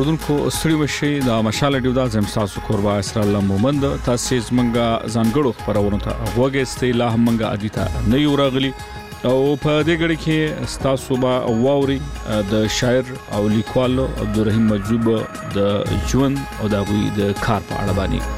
اوردونکو ستړي مشي د مشال ډیو د زم تاسو کوربا اسرا الله مومند تاسو زمنګا ځانګړو خبرونه ته غوږی ستې لا همنګا ادیتا نه یو راغلی او په دې غړي کې تاسو با واوري د شاعر او لیکوال عبدالرحیم مجذوب د ژوند او د غوي د کار په اړه باندې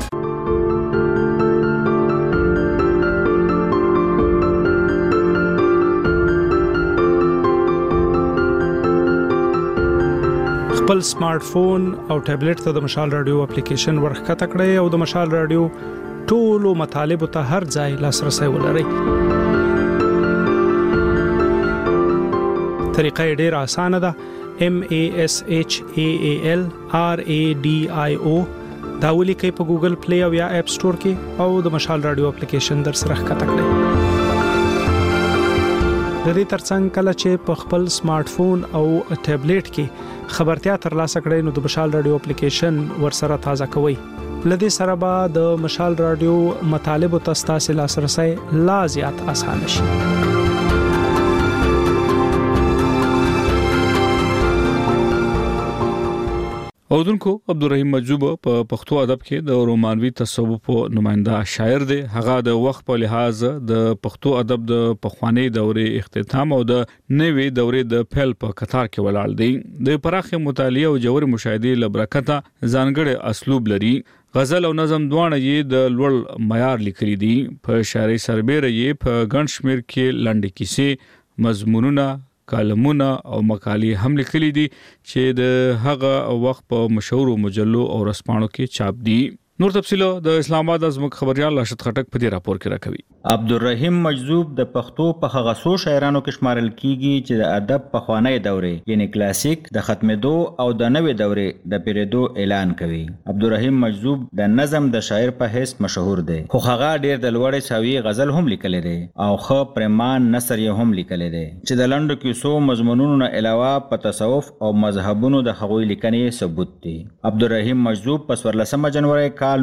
خپل سمارټ فون او ټابلیټ ته د مشال رادیو اپلیکیشن ورخکته کړئ او د مشال رادیو ټولو مطالب ته هر ځای لاسرسي ولرئ. طریقه ډیره اسانه ده. MASHAAL RADIO دا ولیکئ په ګوګل پلی او یا اپ سٹور کې او د مشال رادیو اپلیکیشن در سره ښکته کړئ. د دې ترڅنګ کله چې په خپل سمارټ فون او ټابلیټ کې خبرتیا ترلاسه کړئ نو د مشال رادیو اپلیکیشن ورسره تازه کوئ. لدې سره به د مشال رادیو مطالب او تاسو لاسرسي لا زیات اسانه شي. اوردونکو عبدالرحیم مجذوب په پښتو ادب کې د رومانوي تصوف نماینده شاعر دی. هغه د وخت په لحاظ د پښتو ادب د پخوانی دورې اختتام او د نوې دورې د پیل په قطار کې ولاړ دی. د پراخه مطالعه او جوړ مشاهده لبرکته ځانګړي اسلوب لري. غزل او نظم دواړه یې د لوړ معیار لیکلي دي. په شاعري سربېره یې په ګڼ شمېر کې لنډې کیسې، مضمونونه، کالمونه او مقالې هم لیکلي دي چې د هغه وخت په مشهور مجلو او رسپانو کې چاپ دي. نور تفصیل د اسلام آباد از مخ خبريال راشد خټک په دې راپور کې راکوي. عبدالرحیم مجذوب د پښتو په هغه څو شاعرانو کې شمارل کیږي چې د ادب په خوانی دورې یعنی کلاسیک د ختمېدو او د نوې دورې د پیریدو اعلان کوي. عبدالرحیم مجذوب د نظم د شاعر په حیث مشهور دی، خو هغه ډیر د لوړې ساوي غزل هم لیکلی دی او خو پرمان نثر یې هم لیکلی دی چې د لنډو کیسو مضمونونو نه علاوه په تصوف او مذهبونو د هغوی لیکنې ثبوت دي. عبدالرحیم مجذوب په 14 جنوري کال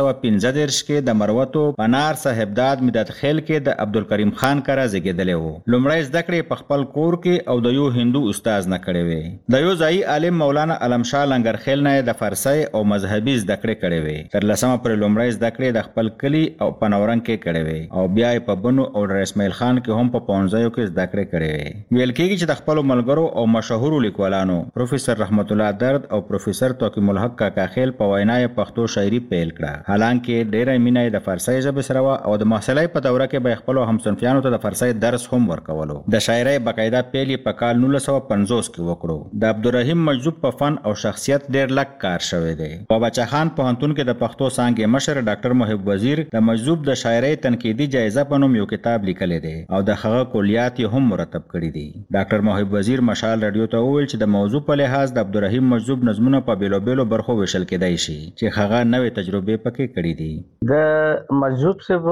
1915 کې د مروتو پنار صاحبداد مدد خیل کې د عبدالکریم خان کرا زیږیدلی و. لومړی زده کړې په خپل کور کې او د یو هندو استاد نه کړې وې. د یو ځایي عالم مولانا علم شاه لنګر خیل نه د فارسی او مذهبي زده کړې کړې وې. تر 10 پر لومړی زده کړې د خپل کلی او پنورنګ کې کړې وې او بیا په بنو او ډر اسماعیل خان کې هم په پونځیو کې زده کړې کړې وې. ویل کېږي چې د خپل ملګرو او مشهور لیکوالانو پروفیسور رحمت الله درد او پروفیسور توقیم الحق کاکا خیل په وینا پښتو شاعري پیل کړه. حالانکه ډېر مینه د فارسی ژبې سره او د محصلۍ په دوره کې به خپل همصنفیانو ته د فارسی درس هم ورکولو. د شاعرۍ باقاعده پیل په کال 1950 کې وکړو. د عبدالرحیم مجذوب په فن او شخصیت ډېر لږ کار شوی دی. په بچاخان پوهنتون کې د پښتو څانګې مشر ډاکټر محب وزیر د مجذوب د شاعرۍ تنقیدي جایزه په نوم یو کتاب لیکلی دی او د هغه کلیات هم مرتب کړي دي. ډاکټر محب وزیر مشال رادیو ته وویل چې د موضوع په لحاظ د عبدالرحیم مجذوب نظمونه په بیلو بیلو برخو ویشل کېدای شي چې هغه نوې تجربې پکې کړي دي. د مجذوب صاحب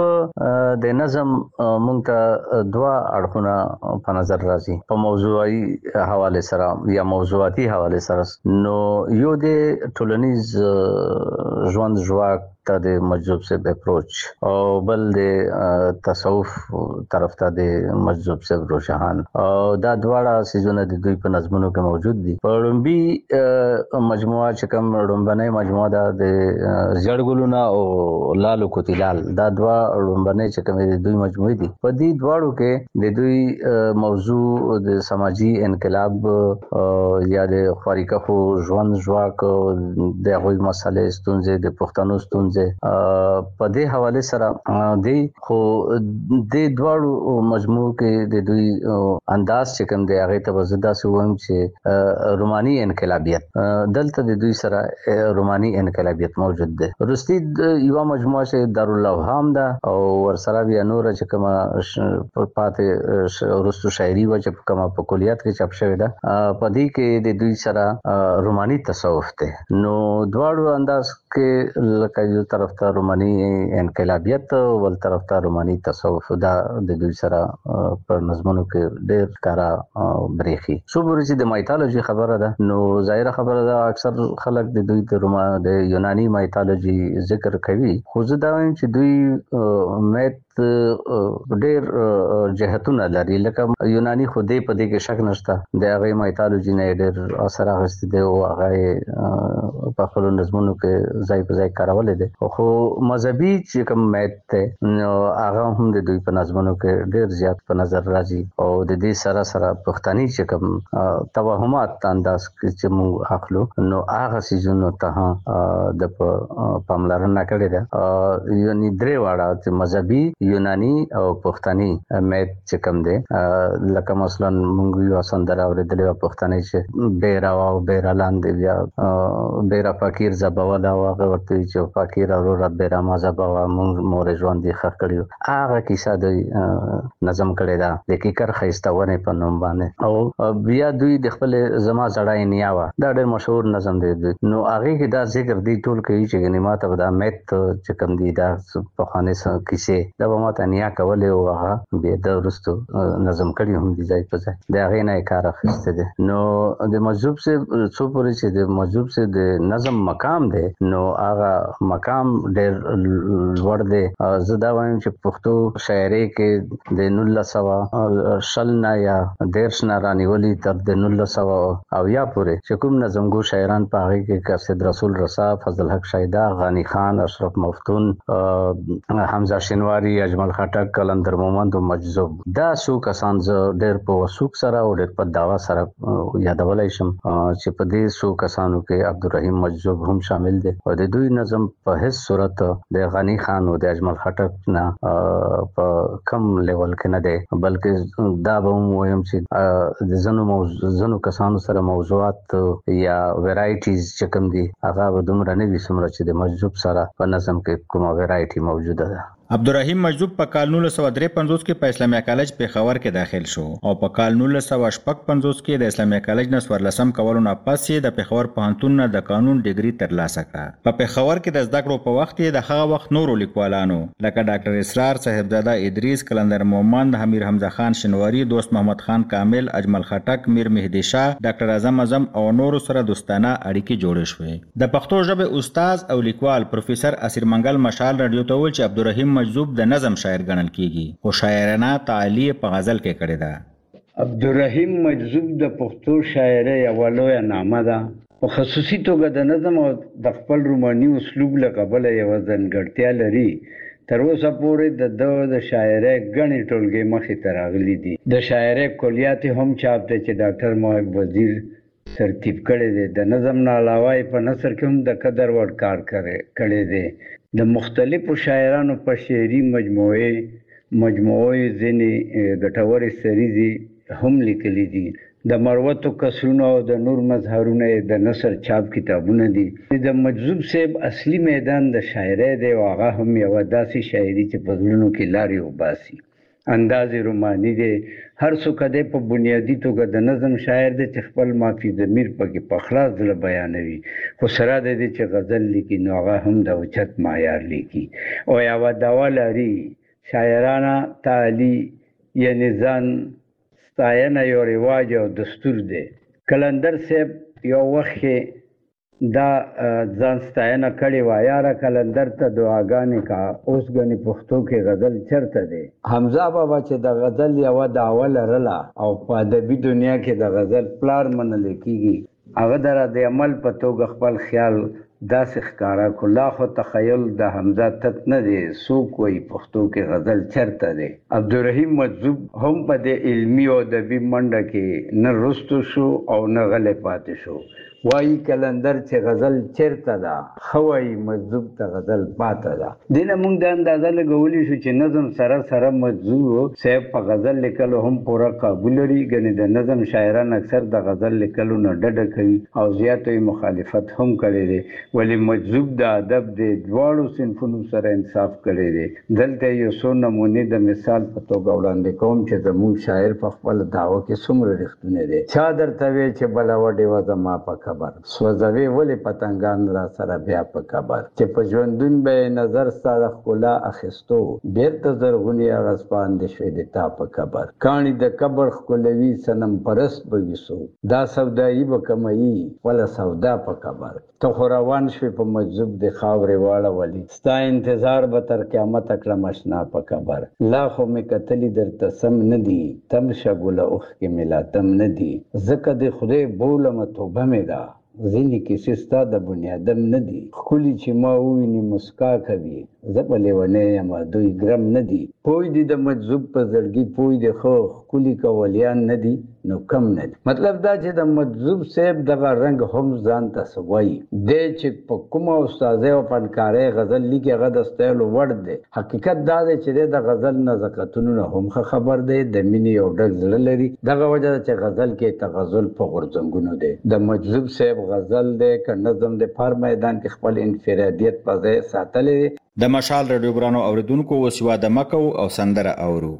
د نظم مونږ ته دوا اړخونه په نظر راځي په موضوعي حواله سره یا موضوعاتي حواله سره. نو یو د ټولنیز ژوند ژواک ته د مجذوب صاحب اپروچ او بل د تصوف طرف ته د مجذوب صاحب روشهان او دا دواړه سيزونه د دوی په نظمونو کې موجود دي. په لومبي مجموعه چې کوم لومبنۍ مجموعه ده د زړګلونه او لالو کوتیلال دا دوا لومبنۍ چې کوم د دوی مجموعه دي. په دې دواړو کې د دوی موضوع د سماجی انقلاب یا د خواریکخو ژوند ژواک د غوي مسالې ستونزې د پښتنو ستونزې په دې حواله سره دی. خو د دواړو مجموعو کې د دوی انداز چې کوم دی هغه ته وزدا سوم چې روماني انقلابیت دلته د دوی سره روماني انقلابیت موجود دی. رستي یو مجموعه چې دارالافهام ده او ورسره بیا نور چې کومه پاتې رستو شاعري و چې کومه په کلیات کې چاپ شوی ده په دې کې د دوی سره روماني تصوف ده. نو دواړو انداز کې لکه یو طرف ته روماني انقلابیت او بل طرف ته روماني تصوف دا د دوی سره پر نظمونو کې ډېر کارا بریخي. سو ورته د مایتالوژي خبره ده. نو ظاهره خبره ده اکثر خلک د دوی د یوناني مایتالوژي ذکر کوي. خو زه دا وایم چې دوی میت ډېر جهتونه لري، لکه یوناني خو دې په دې کې شک نشته د هغه مایتالوژي نه ډېر اثر اخیستی دی او هغه په خپل نظمونو کې ځای په ځای کارولې دي، خو مذهبي چې کوم میت ته نو هغه هم د دوی په نظمونو کې ډېر زیات په نظر راځي او د دې سره سره پښتني چې کوم توهمات انداز چې موږ اخلو نو هغه سيزونو ته د پاملرنه کړې ده. یعنی درې واړه چې مذهبي، یوناني او پښتني میت چې کوم دي، لکه مثلا موږ یو سندره اورېدلې و پښتني چې بیره او بیره لاندې بیا بیره فقیر زبوله او هغه ورته چې فقیر اورور بیره ما زبوله موږ مور ژوند دي خخ کړیو. هغه کیسه د نظم کړی دا د کیکر خيستونه په نوم باندې او بیا دوی د خپل زما زړای نیاوه دا ډېر مشهور نظم دی. نو هغه کې دا ذکر دی ټول کوي چې غنیمت او دا میت چې کوم دی دا په خانه سره کیسه دا به ماته نیا کولې او هغه به د ورستو نظم کړی هم دی ځای په ځای دا غي نه کار اخیسته دي. نو د مجذوب سے څو پورې چې د مجذوب سے د نظم مقام دی نو هغه مقام ډېر لوړ دی. زه دا وایم چې پښتو شاعري کې د 1900 شلنا یا دیرشنا رانیولی تر د 1900 او یا پورې چې کوم نظمګو شاعران په هغه کې قصید رسول رسا، فضل حق شایدا، غانی خان، اشرف مفتون، حمزه شینواری، اجمل خټک، کلندر مومند او مجذوب دا سو کسان ز ډېر په وسوک سره او ډېر په داوا سره یادولای شم چې په دې سو کسانو کې عبدالرحیم مجذوب هم شامل دي او د دوی نظم په هیڅ صورت د غانی خان او د اجمل خټک نه په کم لیول کې نه دی، بلکې دا به وایم چې د زنو کسانو سره موضوعات یا ورایټیز چې کوم دي هغه به دومره نه وي څومره چې د مجذوب سره په نظم کې کومه ورایټي موجوده ده. عبدالرحیم مجذوب په کال 1953 کې په اسلامي کالج پېښور کې داخل شو او په کال 1955 کې د اسلامي کالج نه 14 کولو نه پس د پېښور پوهنتون نه د قانون ډیګري ترلاسه کړه. په پېښور کې د زده کړو په وخت کې د هغه وخت نورو لیکوالانو لکه ډاکټر اسرار صاحبزاده ادریس، کلندر مومند، امیر حمزه خان شینواری، دوست محمد خان کامل، اجمل خټک، میر مهدی شاه، ډاکټر اعظم او نورو سره دوستانه اړیکې جوړې شوې. د پښتو ژبې استاد او لیکوال پروفیسور اسیر منګل مشال رادیو ته ویل چې عبدالرحیم مجذوب د نظم شاعر ګڼل کیږي او شاعرانه تعالی په غزل کې کړی ده. عبدالرحیم مجذوب د پښتو شاعرۍ یوه لویه نامه ده. په خصوصي توګه د نظم او د خپل روماني اسلوب له کبله یوه ځانګړتیا لري. تر اوسه پورې د شاعرۍ ګڼې ټولګې مخې ته راغلي دي. د شاعرۍ کلیات هم چاپ دی چې ډاکټر محب وزیر ترتیب کړی دی. د نظم نه علاوه په نثر کې هم د قدر وړ کار کړی دی. د مختلفو شاعرانو په شعري مجموعې ځینې ګټورې سریزې هم لیکلي دي. د مروتو کسرونه او د نور مظهرونه د نثر چاپ کتابونه دي. د مجذوب صاحب اصلي میدان د شاعرۍ دی او هغه هم یوه داسې شاعري چې په زړونو کې لارې وباسي. انداز روماني دی. هر څوک دی په بنیادي توګه د نظم شاعر دی چې خپل مافي ضمیر پکې په خلاص زړه بیانوي، خو سره د دې چې غزل لیکي نو هغه هم د اوچت معیار لیکي او یوه دوا لري. شاعرانه تعالی یعنې ځان ستاینه یو رواج او دستور دی. کلندر صاحب یو وخت کې دا ځان ستاینه کړې وه، یاره کلندر ته دعاګانې کا اوس ګنې پښتو کې غزل چرته دی. حمزه بابا چې د غزل یوه دعوه لرله او په ادبي دنیا کې د غزل پلار منلی کېږي، هغه د رد عمل په توګه خپل خیال داسې ښکاره کړو. لا خو تخیل د حمزه تت نه دی، څوک وایي پښتو کې غزل چرته دی. عبدالرحیم مجذوب هم په دې علمي او ادبي منډه کې نه رستو شو او نه غلی پاتې شو. وایي کلندر چې غزل چیرته ده، ښه وایي مجذوب ته غزل پاته ده. دې نه موږ دا اندازه لګولی شو چې نظم سره سره مجذوب صاحب په غزل لیکلو هم پوره قابل لري. ګنې د نظم شاعران اکثر د غزل لیکلو نه ډډه کوي او زیاتو یې مخالفت هم کړی دی، ولی مجذوب د ادب د دواړو صنفونو سره انصاف کړی دی. دلته یو څو نمونې د مثال په توګه وړاندې کوم چې زموږ شاعر په خپل دعوه کې څومره رښتونی دی. چا درته وی چې بله وډې وه زما په خبر سوځوي ولې پتنګان را سره بیا په خبر چې په ژوندون به نظر ستاره خلا اخستو بیرته زرغونی غسپان د شوي د تا په خبر کانی د قبر خلوي سنم پرست بګیسو دا سودایي به کمایي ولا سودا په خبر ته خو روان شوي په مجذوب د خاورې واړه ولی ستا انتظار به تر قیامت کړم اشنا په خبر لا خو مې کتلی درته سم نه دي تم شګوله اوښ کې مې لا تم نه دي ځکه د خدای بولم توبه مې ده ځینې کیسې ستا د بنیادم نه دي ښکلي چې ما وویني مسکا کوي زه په لیونی یم دوی ګرم نه دي پوی دي د مجذوب په زړګي پوی دي خو ښکلي کولیان نه دي نو کم نه دي مطلب دا چې د مجذوب صاحب دغه رنګ هم ځان ته څه وایي دی چې په کومه استاذۍ او فنکارۍ غزل لیکي هغه د ستایلو وړ دی حقیقت دا دی چې دی د غزل نزاکتونو نه هم ښه خبر دی د مینې یو ډک زړه لري دغه وجه ده چې غزل کې تغزل په غورځنګونو دی د مجذوب صاحب غزل دی که نظم دی په هر میدان کې خپل انفرادیت په ځای ساتلی دی د مشال رادیو ګرانو اوریدونکو اوس یوه دمه کوو او سندره اورو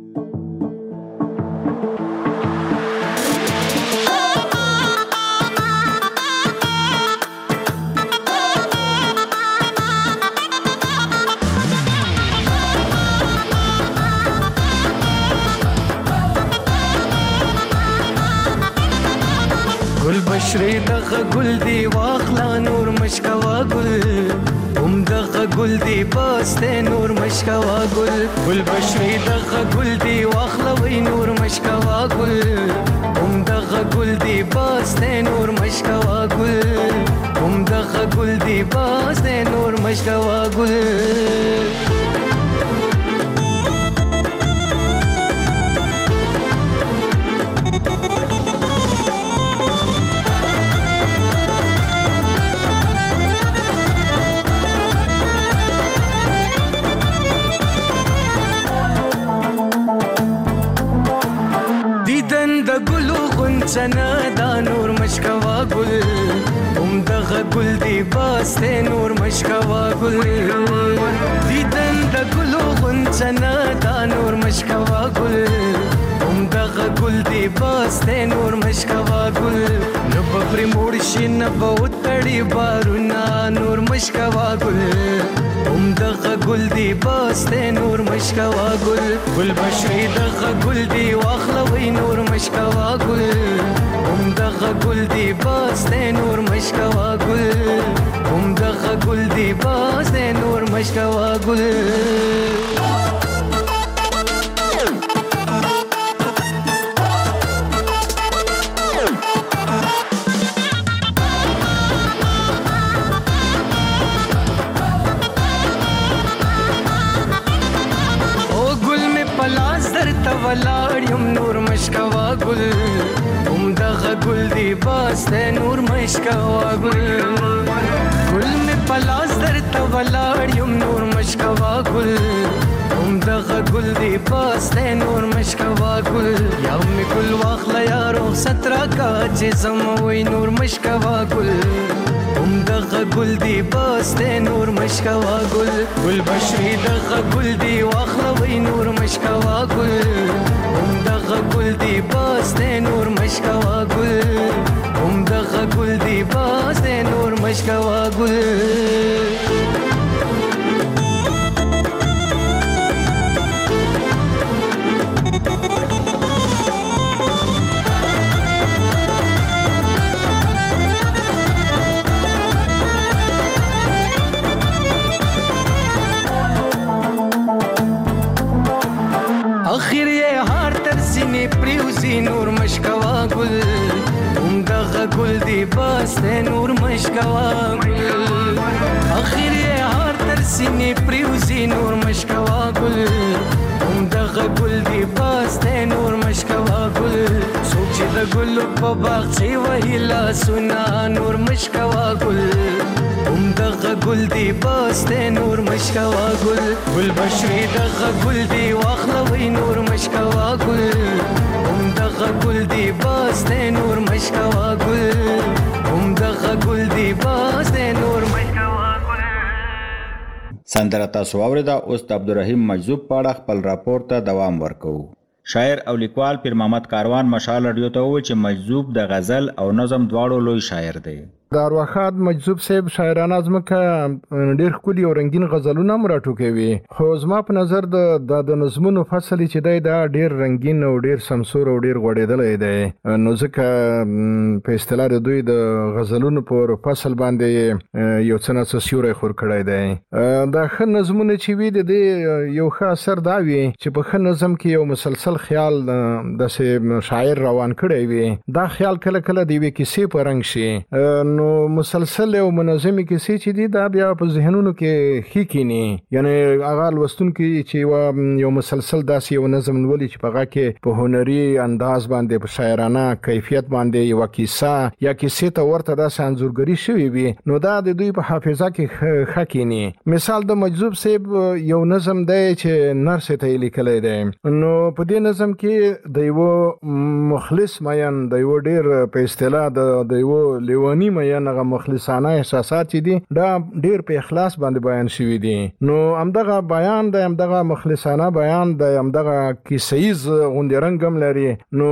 گل بشری دغه گل دی واخلا نور مشکوا گل هم دغه گل دی باسته نور مشکوا گل گل بشری دغه گل دی واخلا وی نور مشکوا گل هم دغه گل دی باسته نور مشکوا گل هم دغه گل دی باسته نور مشکوا گل سنا دا نور مشکوا گل هم دغه گل دی باسته نور مشکوا گل دیدن د ګلو غنچنا دا نور مشکوا گل هم دغه گل دی باسته نور مشکوا گل نو بپری موړ شي نه به وتړي بارونه نور مشکوا گل هم دغه گل دی باسته نور مشکوا گل گل بشری دغه گل دی واخلوي نور مشکوا گل هم دغه گل دی باسته نور مشکوا گل هم دغه گل دی باسته نور مشکوا گل ولاړم نور مشکوا گل هم دغه گل دی باسته نور مشکوا گل گل می پلاس درته ولاړم نور مشکوا گل هم دغه گل دی باسته نور مشکوا گل یا می گل واخلا یارو سترا کا چې زموي نور مشکوا گل هم دغه گل دی باسته نور مشکوا گل گل بشری دغه گل دی واخلوي نور مشکوا گل هم دغه گل دی باسته نور مشکوا گل هم دغه گل دی باسته نور مشکوا گل اخر یې هار تر سینې پریوزي نور مشکوا گل هم دغه گل دی باسته نور مشکوا گل اخر یې هار تر سینې پریوزي نور مشکوا گل هم دغه گل دی باسته نور مشکوا گل سوچ د ګل په باغ چې وهلا سنا نور مشکوا گل هم دغه گل دی باسته نور مشکوا گل گل بشری دغه گل دی واخلوي نور مشکوا گل هم دغه گل دی باسته نور مشکوا گل هم دغه گل دی باسته نور مشکوا گل سندره تاسو اوریدا اوس د عبدالرحیم مجذوب په اړه خپل راپور ته دوام ورکوو شاعر او لیکوال پیر محمد کاروان مشال رادیو ته وویل چې مجذوب د غزل او نظم دواړو لوی شاعر دی. د ارواښاد مجذوب صاحب شاعرانه ځمکه ډېر ښکلي او رنګین غزلونه هم راټوکوي، خو زما په نظر د نظمونو فصل چې دی دا ډېر رنګین او ډېر سمسور او ډېر غوړېدلی دی، نو ځکه په اصطلاح د دوی د غزلونو پر فصل باندې یو څه نه څه سیوری خور کړی دی. دا ښه نظمونه چې وي د دې یو ښه اثر دا وي چې په ښه نظم کې یو مسلسل خیال داسې شاعر روان کړی وي، دا خیال کله کله د یوې کیسې په رنګ شي، نو مسلسل او منظمې کیسې چې دي دا بیا په ذهنونو کې ښه کینی، یعنی هغه لوستونکي چې یو مسلسل داسې یو نظم لولي چې په هغه کې په هنري انداز باندې په شاعرانه کیفیت باندې یو کیسه یا کیسې ته ورته داسې انځورګري شوی وي، نو دا د دوی په حافظه کې ښه کینی. مثال د مجذوب صاحب یو نظم دی چې نرسې ته یې لیکلی دی، نو په دې نظم کې د یو مخلص مین د یو ډېر په اصطلاح د یو لیونی مین هغه مخلصانه احساسات چې دي دا ډېر په اخلاص باندې بیان شوي دي، نو همدغه بیان د همدغه مخلصانه بیان د همدغه کیسه‌ایز غوندې رنګ هم لري،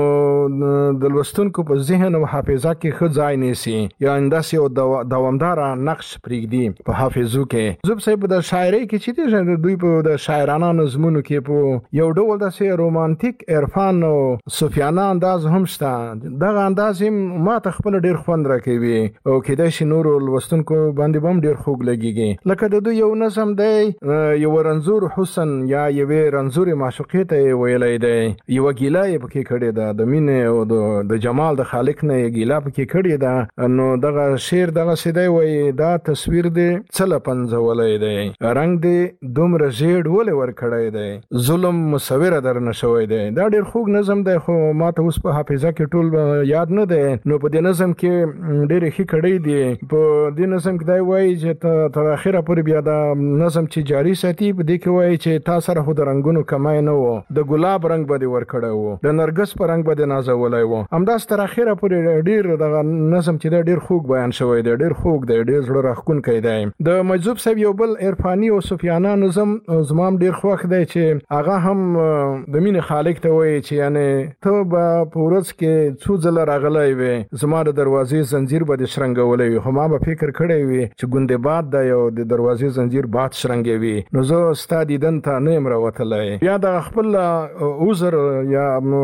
نو د لوستونکو په ذهن او حافظه کې ښه ځای نیسي، یا همداسې یو دوامداره نقش پرېږدي په حافظو کې. زوب صاحب د شاعرۍ کې چې دی د دوی په د شاعرانه نظمونو کې په یو ډول داسې رومانتیک عرفان او صوفیانه انداز هم شته، دغه انداز هم ما ته خپله ډېر خوند راکوي او کېدای شي نورو لوستونکو باندې به هم ډېر خوږ لګېږي. لکه د دوی یو نظم دی یو رنځور حسن یا یوې رنځورې معشوقې ته یې ویلی دی، یوه ګیله یې پکې کړې ده د مینې او د جمال د خالق نه یې ګیله پکې کړې ده، نو دغه شعر دغسې دی وایي دا تصویر دی څه له پنځولی دی، رنګ دی دومره ژیړ ولې ورکړی دی، ظلم مصوره درنه شوی دی. دا ډېر خوږ نظم دی خو ما ته اوس په حافظه کې ټول یاد نه دی، نو په دې نظم کې ډېرې ښې کړی دی. په دې نظم کې دا وایي چې تر اخره پورې بیا دا نظم چې جاری ساتي په دې کې وایي چې تا سره خو د رنګونو کمای نه و، د ګلاب رنګ به دې ورکړی و، د نرګس په رنګ به دې نازولی و، همداسې تر اخره پورې ډېر دغه نظم چې دی ډېر خوږ بیان شوی دی، ډېر خوږ دی، ډېر زړه راښکونکی دی. د مجذوب صاحب یو بل عرفاني او صوفیانه نظم زما هم ډېر خوښ دی چې هغه هم د مینې خالق ته وایي چې یعنې ته به په ورځ کې څو ځله راغلی وې، زما د دروازې زنځیر به دې شرنګولی وي، خو ما به فکر کړی وي چې ګوندې باد دی او د دروازې زنځیر باد شرنګوي، نو زه ستا دیدن ته نه یم راوتلی. بیا د خپل عذر یا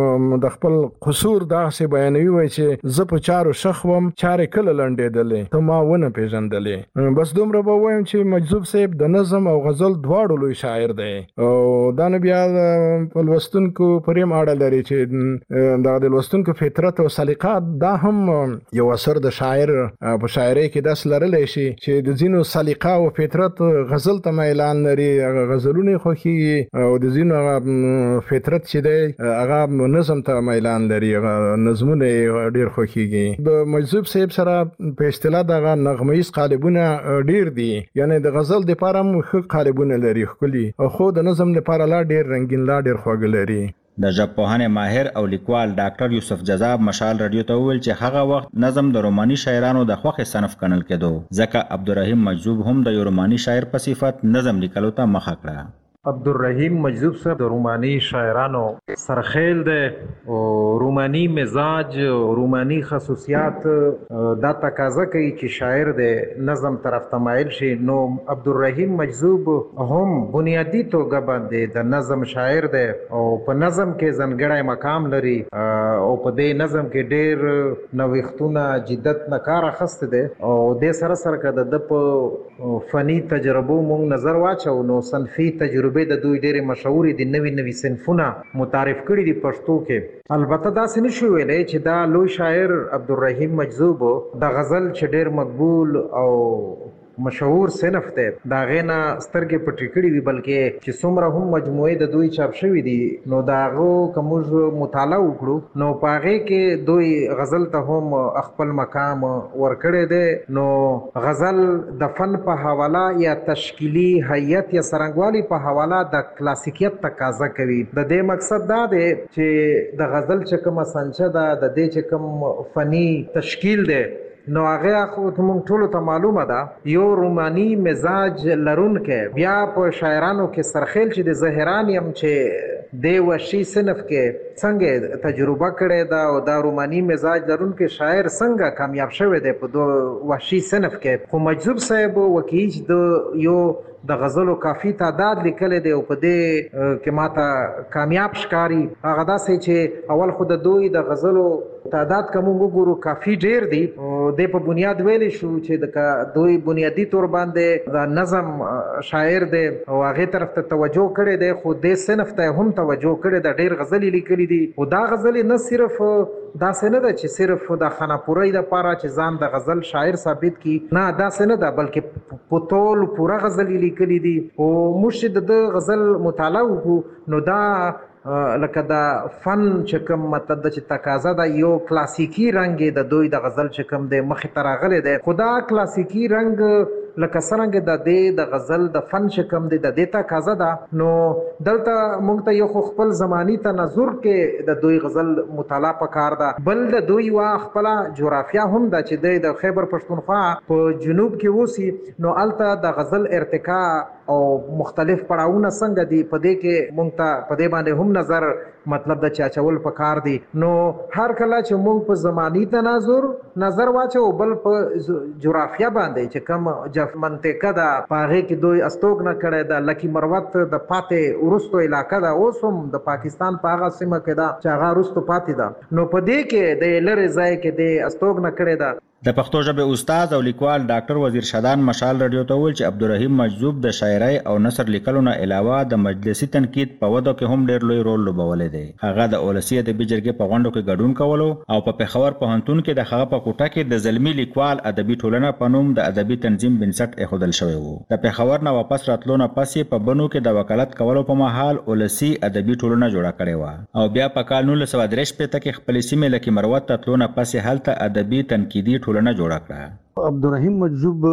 د خپل قصور داسې بیانوي وایي چې زه په چارو شخ وم چارې کله لنډېدلې ته ما ونه پېژندلې. بس دومره به وایم چې مجذوب صاحب د نظم او غزل دواړو لوی شاعر دی، او دا نه بیا په لوستونکو پورې هم اړه لري چې د لوستونکو فطرت او سلیقه دا هم یو اثر د شاعر په شاعرۍ کې داس لرلی شي چې د ځینو سلیقه او فطرت غزل ته میلان لري، هغه غزلونه خوښېږي، او د ځینو فطرت چې دی هغه نظم ته میلان لري، هغه نظمونه یې ډېر خوښېږي. د مجذوب صاحب سره په اصطلاح دغه نغمهیز قالبونه ډېر دي، یعنی د غزل دپاره هم ښه قالبونه لري ښکلي، خو د نظم دپاره لا ډېر رنګین لا ډېر خواږه لري. د ژبپوهنې ماهر او لیکوال ډاکټر یوسف جذاب مشال رادیو ته وویل چې هغه وخت نظم د روماني شاعرانو د خوښې صنف ګڼل کېدو، ځکه عبدالرحیم مجذوب هم د یو روماني شاعر په صفت نظم لیکلو ته مخه کړه. عبدالرحیم مجذوب صاحب د روماني شاعرانو سرخیل دی او روماني مزاج روماني خصوصیات دا تقاضا کوي چې شاعر دی نظم طرف ته مایل شي، نو عبدالرحیم مجذوب هم بنیادی توګه باندې د نظم شاعر دی او په نظم کې ځانګړی مقام لري، او په دې نظم کې ډېر نوښتونه جدت نه کار اخیستی دی، او دې سره سره که د ده په فني تجربو مونږ نظر واچو نو صنفي تجربې د دوی ډېرې مشهورې دي، نوي صنفونه متعارف کړي دي پښتو کې. البته داسې نشو ویلی چې دا لوی شاعر عبدالرحیم مجذوب د غزل چې ډېر مقبول او مشهور صنف دی د هغې نه سترګې پټې کړي وي، بلکې چې څومره هم مجموعې د دوی چاپ شوي دي نو د هغو که موږ مطالعه وکړو نو په هغې کې دوی غزل ته هم خپل مقام ورکړی دی. نو غزل د فن په حواله یا تشکیلي هیئت یا څرنګوالي په حواله د کلاسیکیت تقاضا کوي. د دې مقصد دا دی چې د غزل چې کومه سنچه ده د دې چې کوم فني تشکیل دی نو هغه خو موږ ټولو ته معلومه ده یو روماني مزاج لرونکی، بیا په شاعرانو کې سرخیل چې د زهران یم چې د وحشي صنف کې څنګه تجربه کړې ده او دا روماني مزاج لرونکي شاعر څنګه کامیاب شوی دی په دو وحشي صنف کې. خو مجذوب صاحب وکیج د یو د غزلو کافی تعداد لیکل دی او په دې کې ماته کامیاب ښکاری. هغه داسې چې اول خو د دوی د غزلو تعداد کوم وګورو کافی ډیر دی. د په بنیاد ویل شو چې د دوی بنیادی تور باندې د نظم شاعر دی او هغه طرف ته توجه کړي دی، خو د صنف ته هم توجه کړي د ډیر غزلې لیکلي دي. او دا غزلې نه صرف داسې نه ده چې صرف د خانپورۍ د پاره چې ځان د غزل شاعر ثابت کی، نه داسې نه ده، بلکې په ټول پوره غزلې لیکلي دي. او موږ د غزل مطالعه وکړو نو دا لکه دا فن چې کوم مطلب د چې تقاضا د یو کلاسیکی رنگ د دوی د غزل چې کوم د مخې ته راغلی دی، خو دا کلاسیکی رنگ لکه څرنګه د غزل د فن چې کوم د دې تقاضا ده، نو دلته موږ ته یو خپل زمانی تناظر کې د دوی غزل مطالعه پکار ده. بل د دوی وا خپل جغرافیا هم ده چې د خیبر پښتونخوا په جنوب کې وسی، نو الته د غزل ارتقا او مختلف پړاوونه څنګه دي په دې کې موږ ته په دې باندې هم نظر مطلب د چاچول پکار دي. نو هر کله چې موږ په زمانی تناظر نظر واچو بل په جغرافیا باندې چې کوم منطقه ده پاغه کې دوی استوګ نه کړي ده، لکی مروت د پاتې ورستو علاقه ده، اوس هم د پاکستان پاغه سیمه کې ده چې هغه ورستو پاتې ده، نو په دې کې د لری ځای کې د استوګ نه کړي ده. د پښتو ژبې استاد او لیکوال ډاکټر وزیر شادان مشال رادیو ته ویل چې عبدالرحیم مجذوب د شاعرۍ او نثر لیکلو نه علاوه د مجلسي تنقید په ودو کې هم ډېر لوی رول لوبولی دی. هغه د اولسي ادبي جرګې په غونډو کې ګډون کولو او په پېښور پوهنتون کې د هغه په کوټه کې د زلمي لیکوال ادبي ټولنه په نوم د ادبي تنظیم بنسټ ایښودل شوی و. د پېښور نه واپس راتلو نه پس یې په بنو کې د وکالت کولو په مهال اولسي ادبي ټولنه جوړه کړې وه او بیا په کال 1963 کې خپلې سیمې لکه مروت ته تلو نه پس یې هلته ادبي تنقیدي ټولنه جوړه کړه. عبدالرحیم مجذوب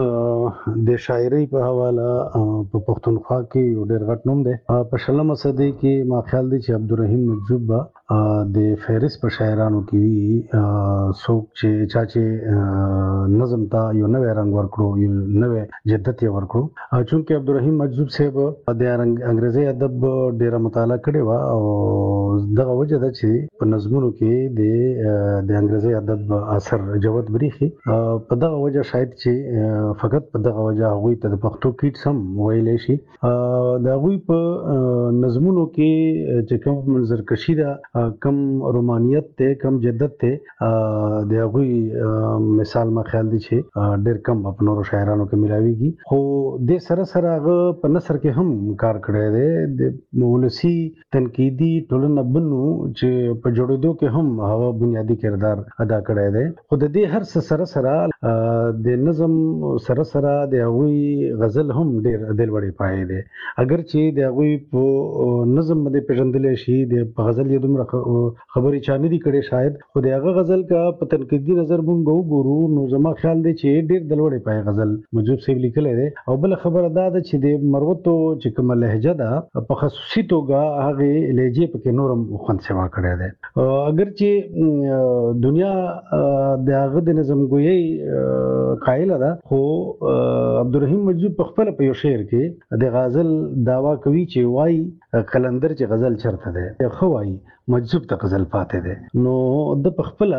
د شاعرۍ په حواله په پښتونخوا کې یو ډېر غټ نوم دی. په شلمه صدۍ کې ما خیال دی چې عبدالرحیم مجذوب د فهرست په شاعرانو کې وي څوک چې چا چې نظم ته یو نوی رنګ ورکړو، یو نوی جدت یې ورکړو. چونکې عبدالرحیم مجذوب صاحب د انګریزي ادب ډېره مطالعه کړې وه او دغه وجه ده چې په نظمونو کې د انګریزي ادب اثر جوت بریخي. په دغه وجه شاید چې فقط په دغه وجه هغوی ته د پښتو کیټس هم ویلی شي. د هغوی په نظمونو کې چې کوم منظرکشي ده، کم رومانیت ته، کم جدت ته، د هغوی مثال ما خیال دی چې ډېر کم په نورو شاعرانو کې ملاویږي. خو د سره سره هغه په نثر کې هم کار کړی دی. د ولسي تنقیدي ټولنه بنو چې په جوړېدو کې هم هغه بنیادی کردار ادا کړی دی. خو د دې هر څه سره سره د نظم سره سره د هغوی غزل هم ډېر دل وړې پایې دی. اگر چې د هغوی په نظم باندې پیژندلی شي، د په غزل یې دومره خبرې چا نه دي کړې شاید، خو د هغه غزل که په تنقیدي نظر موږ وګورو نو زما خیال دی چې ډېر دل وړې پایې غزل مجذوب صاحب لیکلی دی. او بله خبره دا ده چې د مروتو چې کومه لهجه ده په خصوصي توګه هغې لهجې پکې نور هم خوند سوا کړی دی. اگر چې دنیا د هغه د نظم ګویۍ قایله ده، خو عبدالرحیم مجذوب په خپله په یو شعر کې د غزل دعوا کوي چې وایي قلندر چې غزل چرته دی، ښه وایي مجذوب ته غزل پاتې دی. نو د په خپله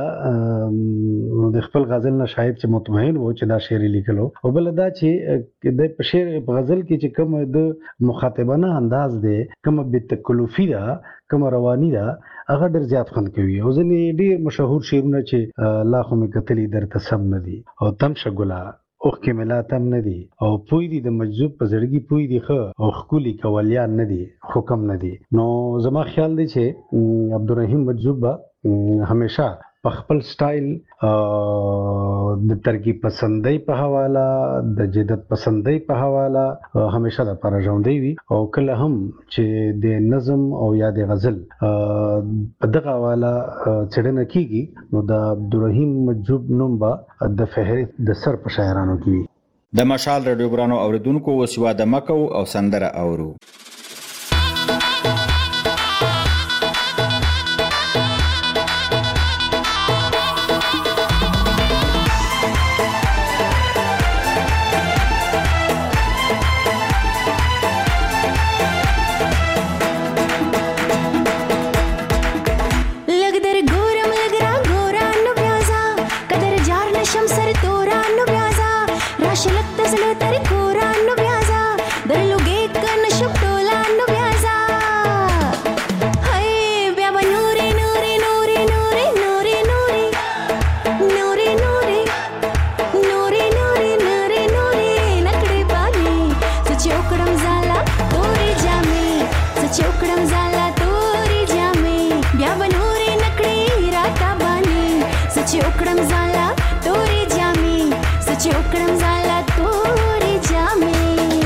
د خپل غزل نه شاید چې مطمئن و چې دا شعر لیکلو. او بل دا چې د په شعر په غزل کې چې کوم د مخاطبانه انداز دی، کوم بتکلفي ده، کوم رواني ده، هغه ډېر زیات خوند کوي. او ځینې ډېر مشهور شعرونه چې لا خو مې کتلي درته سم نه دي او تم شه ګله اوښکې مې لا تم نه دي او پوی دي د مجذوب په زړګي پوی دي ښه او ښکلي کولیان نه دي خو کم نه دي. نو زما خیال دی چې عبدالرحیم مجذوب به همیشه په خپل سټایل د ترکیب پسندۍ په حواله، د جدت پسندۍ په حواله همیشه د پاره ژوندی وي. او کله هم چې د نظم او یا د غزل په دغه حواله څېړنه کیږي نو د عبدالرحیم مجذوب نوم به د فهرست د سر په شاعرانو کې وي. د مشال رادیو ګرانو اوریدونکو اوس یوه دمه کوو او سندره اورو. چوکړم زالا توري جامې بیا بنوري نکړي راتا باندې چوکړم زالا توري جامې چوکړم زالا توري جامې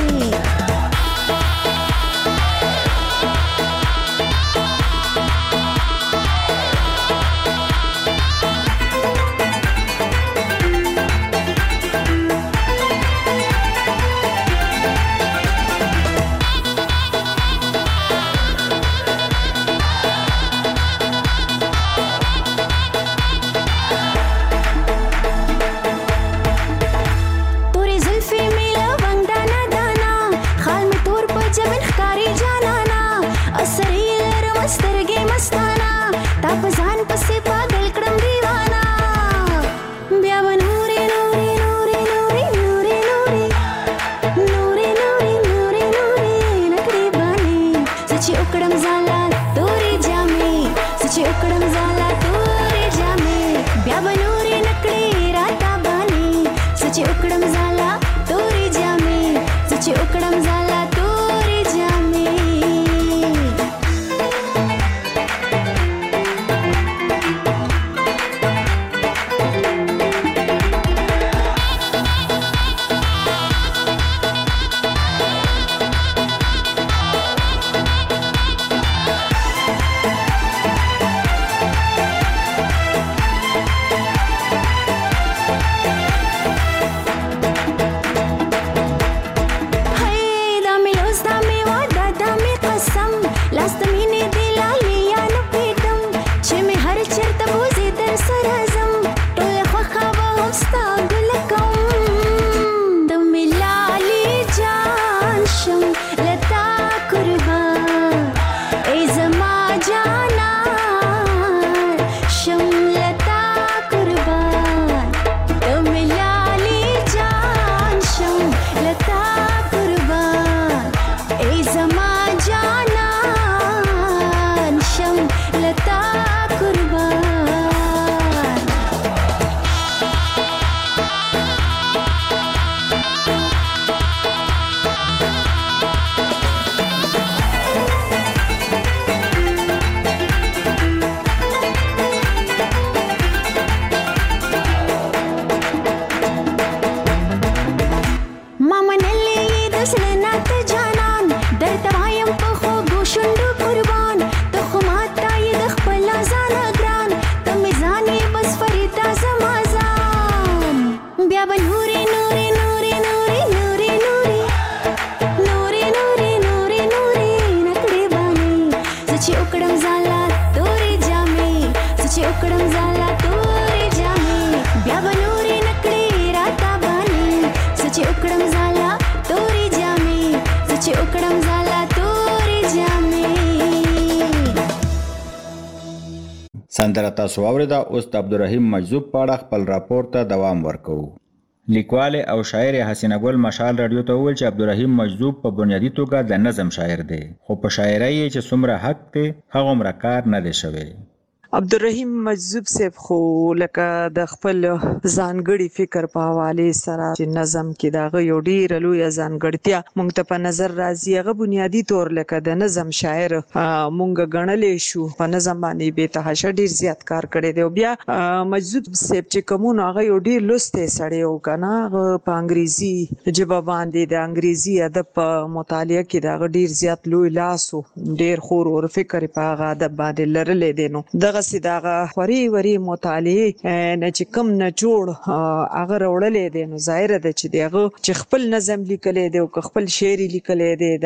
سندره تاسو اوریدا اوس د عبدالرحیم مجذوب په اړه خپل راپور ته دوام ورکوو. لیکوال او شاعر حسینه ګل مشال رادیو ته وویل چې عبدالرحیم مجذوب په بنیادی توګه د نظم شاعر دی، خو په شاعرۍ چې څومره حق دی هغومره کار نه دی شوی. عبدالرحیم مجذوب صاحب خو لکه د خپل ځانګړي فکر په حواله سره چې نظم کې داغه یو ډیر لوی ځانګړتیا مونږ ته په نظر راځي. هغه بنیادی تور لکه د نظم شاعر مونږ غنلې شو، په نظم باندې به تهشه ډیر زیات کار کړی دی. بیا مجذوب صاحب چې کومو هغه یو ډیر لوستې سړی او کنه په انګریزي ژبه باندې د انګریزي ادب په مطالعه کې داغه ډیر زیات لوی لاسو ډیر خور او فکر په هغه ادب باندې لرلې دی. نو دغه سیداغه خوري وری مطالعه نه چې کم نه جوړ هغه وړلې دي. نو ظاهر ده چې دغه چې خپل نظم لیکلې دي او خپل شعر لیکلې دي،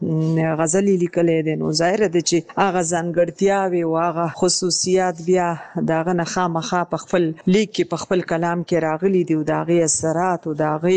دا غزل لیکلې دي، نو ظاهر ده چې هغه ځانګړتیاوي او هغه خصوصیات بیا دغه نه خامخا په خپل لیک کې په خپل کلام کې راغلي دي او دغه اثرات او دغه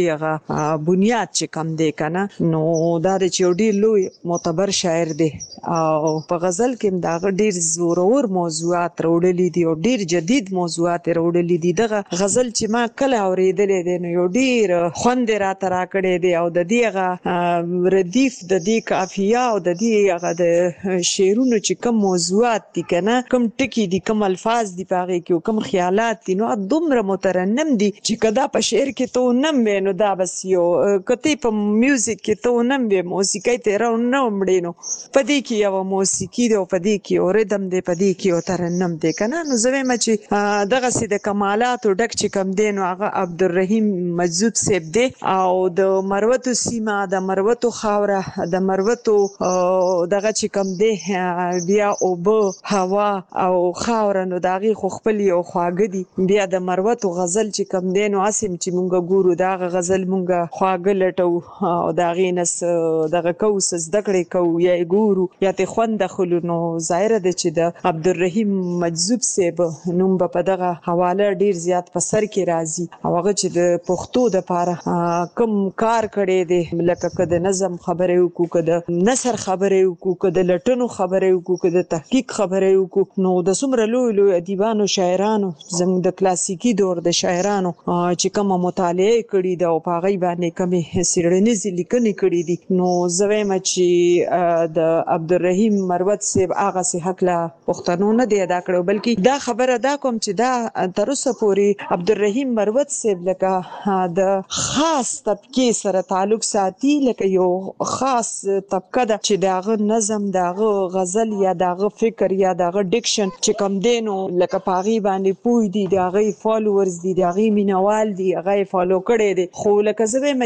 بنیاد چې کم دی کنه. نو دا چې ډیر لوی معتبر شاعر دی او په غزل کې دغه ډیر زورور موضوع موضوعات راوړلي دي او ډیر جدید موضوعات راوړلي دي. دغه غزل چې ما کله اورېدلې دی نو یو ډیر خوند راته راکړی دی او د دې هغه ردیف د دې قافیه او د دې هغه د شعرونو چې کوم موضوعات دي کنه کوم ټکي دي کوم الفاظ دي په هغې کې کوم خیالات دي نو دومره مترنم دي چې که دا په شعر کې ته ونم وې نو دا بس یو که ته په میوزیک کې ته ونم وې موسیقۍ ته نه ومړې نو په دې کې یوه موسیقي دی او په دې کې یو ردم دی په دې کې یو ترنم دی که نه نو زه وایم چې دغسې د کمالاتو ډک چې کوم دی نو هغه عبدالرحیم مجذوب صاحب دی او د مروتو سیمه د مروتو خاوره د مروتو دغه چې کوم دی بیا اوبه هوا او خاوره نو د هغې خو خپل یو خواږه دي بیا د مروتو غزل چې کوم دی نو هسې چې مونږ ګورو د هغه غزل مونږ خواږه لټو او د هغې نه دغه کوو څه زده کړې کوو یا یې ګورو یا ترې خوند اخلو نو ظاهره ده چې د عبدالرحیم مجذوب صاحب نوم به په دغه حواله ډیر زیات په سر کې راځي او هغه چې د پښتو دپاره کوم کار کړی دی لکه که د نظم خبرې وکړو که د نثر خبرې وکړو که د لټنو خبرې وکړو که د تحقیق خبرې وکړو نو د څومره لوی لوی ادیبانو شاعرانو زموږ د کلاسیکي دور د شاعرانو چې کومه مطالعه کړې ده او په هغې باندې کومې څېړنیزې لیکنې کړې دي نو زه وایم چې د عبدالرحیم مروت صاحب هغسې هکله پښتنو نه دی ادا کړی بلکې دا خبره دا کوم چې دا تر اوسه پورې عبدالرحیم مروت صاحب لکه د خاص طبقې سره تعلق ساتي لکه یو خاص طبقه ده چې د هغه نظم د هغه غزل یا د هغه فکر یا د هغه ډکشن چې کوم دی نو لکه په هغې باندې پوه دي د هغې فالوورز دي د هغې مینوال دي هغه یې فالو کړی دی خو لکه زه وایم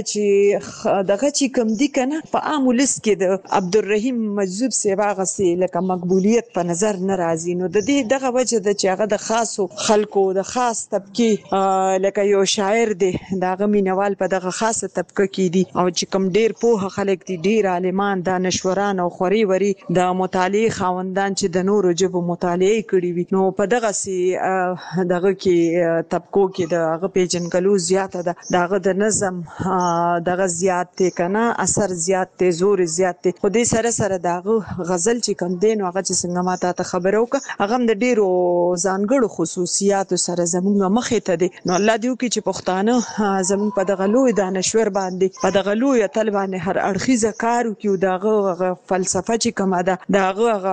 چې دغه چې کوم دي که نه په عام ولس کې د عبدالرحیم مجذوب صاحب هغسې لکه مقبولیت په نظر نه راځي نو د دې دغه وجه ده چې هغه د خاصو خلکو د خاص طبقې لکه یو شاعر دی د هغه مینوال په دغه خاصه طبقه کې دي او چې کوم ډیر پوهه خلک دي ډیر عالمان دانشوران او خوري وري د مطالعې خاوندان چې د نورو ژبو مطالعې کړي وي نو په دغسې دغه کې طبقو کې د هغه پیژنګلو زیاته ده د هغه د نظم دغه زیات دی که نه اثر زیات دی زور زیات دی خو دې سره سره د هغه غزل چې کوم دی نو هغه چې څنګه ما تا ته خبره وکړه هغه هم د ډېرو ځانګړو خصوصیاتو سره زموږ مخې ته دی نو الله دې وکړي چې پښتانه زموږ په دغه لوی دانشور باندې په دغه لوی اتل باندې هر اړخیزه کار وکړي او د هغه فلسفه چې کومه ده د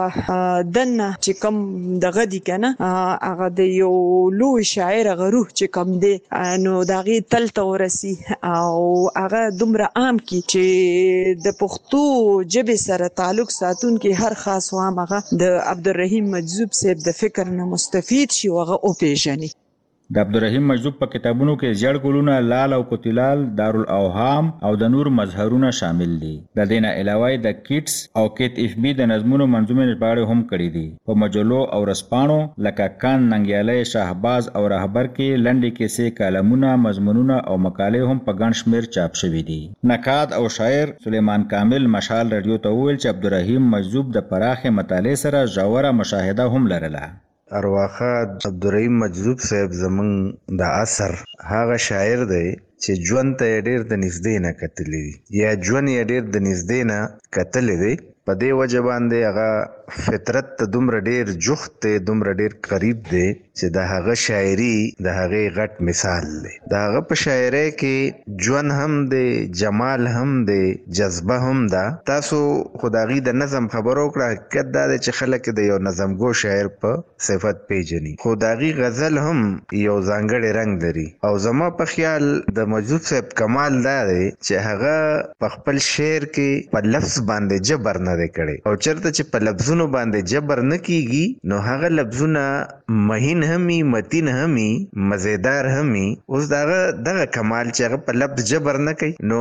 هغه دننه چې کوم دغه دي که نه هغه د یو لوی شاعر هغه روح چې کوم دی نو د هغې تل ته ورسي او هغه دومره عام کړي چې د پښتو ژبې سره تعلق ساتونکي هر خاص عام هغه د عبدالرحیم مجذوب صاحب د فکر نه مستفید شي او هغه وپېژني. د عبدالرحیم مجذوب په کتابونو کې زیړ ګلونه لال او کوتلال دارالاوهام او د نور مظهرونه شامل دي. د دې نه علاوه د کیټس او کیت اف بی د نظمونو منظومې ژباړې هم کړي دي. په مجلو او رسپاڼو لکه کان ننګیالی شهباز او رهبر کې لنډې کیسې کالمونه مضمونونه او مقالې هم په ګڼ شمېر چاپ شوي دي. نقاد او شاعر سلیمان کامل مشال رادیو ته وویل چې عبدالرحیم مجذوب د پراخې مطالعې سره ژوره مشاهده هم لرله. ارواخه عبدالرحیم مجذوب صاحب زمونږ د عصر هغه شاعر دی چې ژوند ته یې ډېر د نږدې نه کتلی دي یا ژوند یې ډېر د نږدې نه کتلی دی په دې وجه باندې هغه فطرت ته دومره ډېر جوخت دی دومره ډېر قریب دی چې د هغه شاعري د هغې غټ مثال دی. د هغه په شاعرۍ کې ژوند هم دی جمال هم دی جذبه هم ده. تاسو خو د هغې د نظم خبره وکړه حقیقت دا دی چې خلک د یو نظمګو شاعر په صفت پیژني خو د هغې غزل هم یو ځانګړی رنګ لري او زما په خیال د مجذوب صاحب کمال دا دی چې هغه په خپل شعر کې په لفظ باندې جبر نه دی کړی او چېرته چې په لفظونو باندې جبر نه کیږي نو هغه لفظونه مهین همي متین همي مزیدار همي. اوس دغه کمال چې هغه په لفظ جبر نه کوي نو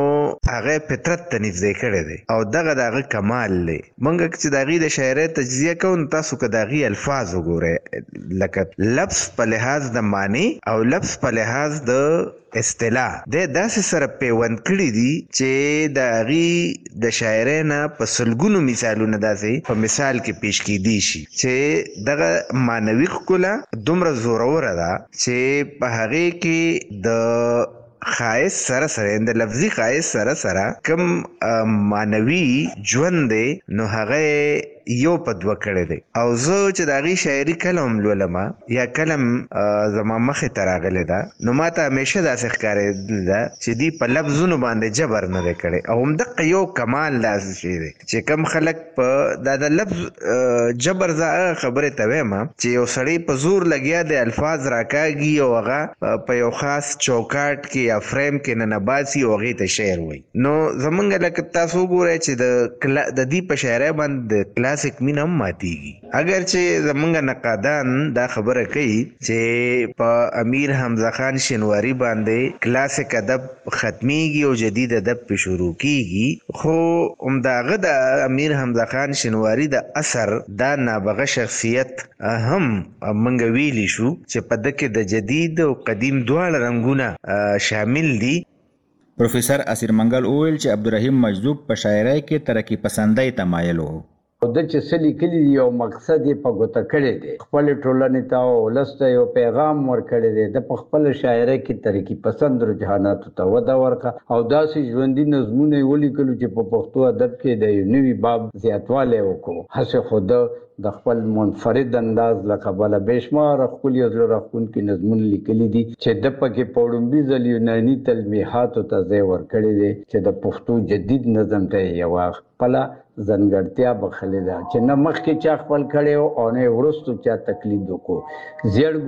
هغه فطرت ته نږدې کړی دی او دغه د هغه کمال دی. موږ چې د هغې د شاعرۍ تجزیه کوو نو تاسو که د هغې الفاظ وګورئ لکه لفظ په لحاظ د معنی او لفظ په لحاظ د اصطلاح د داسې سره پیوند کړي دي چې د هغې د شاعرۍ نه په سلګونو مثالونه داسې په مثال کې پیش کیدی شي چې دغه معنوي ښکلا دومره زوروره ده چې په هغې کې د خایس سره سره د لفظي خایس سره سره کم معنوي ژوند دی نو هغه یو په دوه کړی دی او زه چې د هغې شاعري کله هم لولم یا کله هم زما مخې ته راغلی ده نو ما ته همیشه داسې ښکارېدل ده چې دوی په لفظونو باندې جبر نه دی کړی او همدغه یو کمال داسې شی دی چې کم خلک په دا د لفظ جبر زه هغه خبرې ته وایم چې یو سړی په زور لګیا دی الفاظ راکاږي او هغه په یو خاص چوکاټ کې یا فریم کې ننباسي او هغې ته شعر وایي نو زمونږ لکه تاسو وګورئ چې د دې په شاعرۍ باندې د کلاسیک مینه هم ماتېږي اگر چې زمونږ نقادان دا خبره کوي چې په امیر حمزه خان شینواري باندې کلاسیک ادب ختمیږي او جدید ادب په شروع کیږي خو همداغه د امیر حمزه خان شینواري د اثر دا نابغه شخصیت هم منګ ویلی شو چې په دکې د جدید او قدیم دواړه رنگونه شامل دي پروفیسر اسیر منګل وویل چې عبدالرحیم مجذوب په شاعرۍ کې ترقی پسندۍ تمایل و او د چې څه لیکلي دي یو مقصد یې په ګوته کړی دی خپلې ټولنې ته او ولس ته یو پیغام ورکړی دی د په خپله شاعرۍ کې ترقي پسند رجحاناتو ته وده ورکړه او داسې ژوندي نظمونه یې ولیکلو چې په پښتو ادب کې د یو نوي باب زیاتوالی وکړو هسې خو د خپل منفرد انداز له کبله بېشماره ښکلي او زړه راښکونکي نظمونه لیکلي دي چې ده پکې په وړومبي ځل یوناني تلمیحاتو ته ځای ورکړی دی چې د پښتو جدید نظم ته یې یوه خپله ځانګړتیا بخلې ده چې نه مخکې چا خپل کړی او نه یې وروستو چا تقلید وکړو زیړ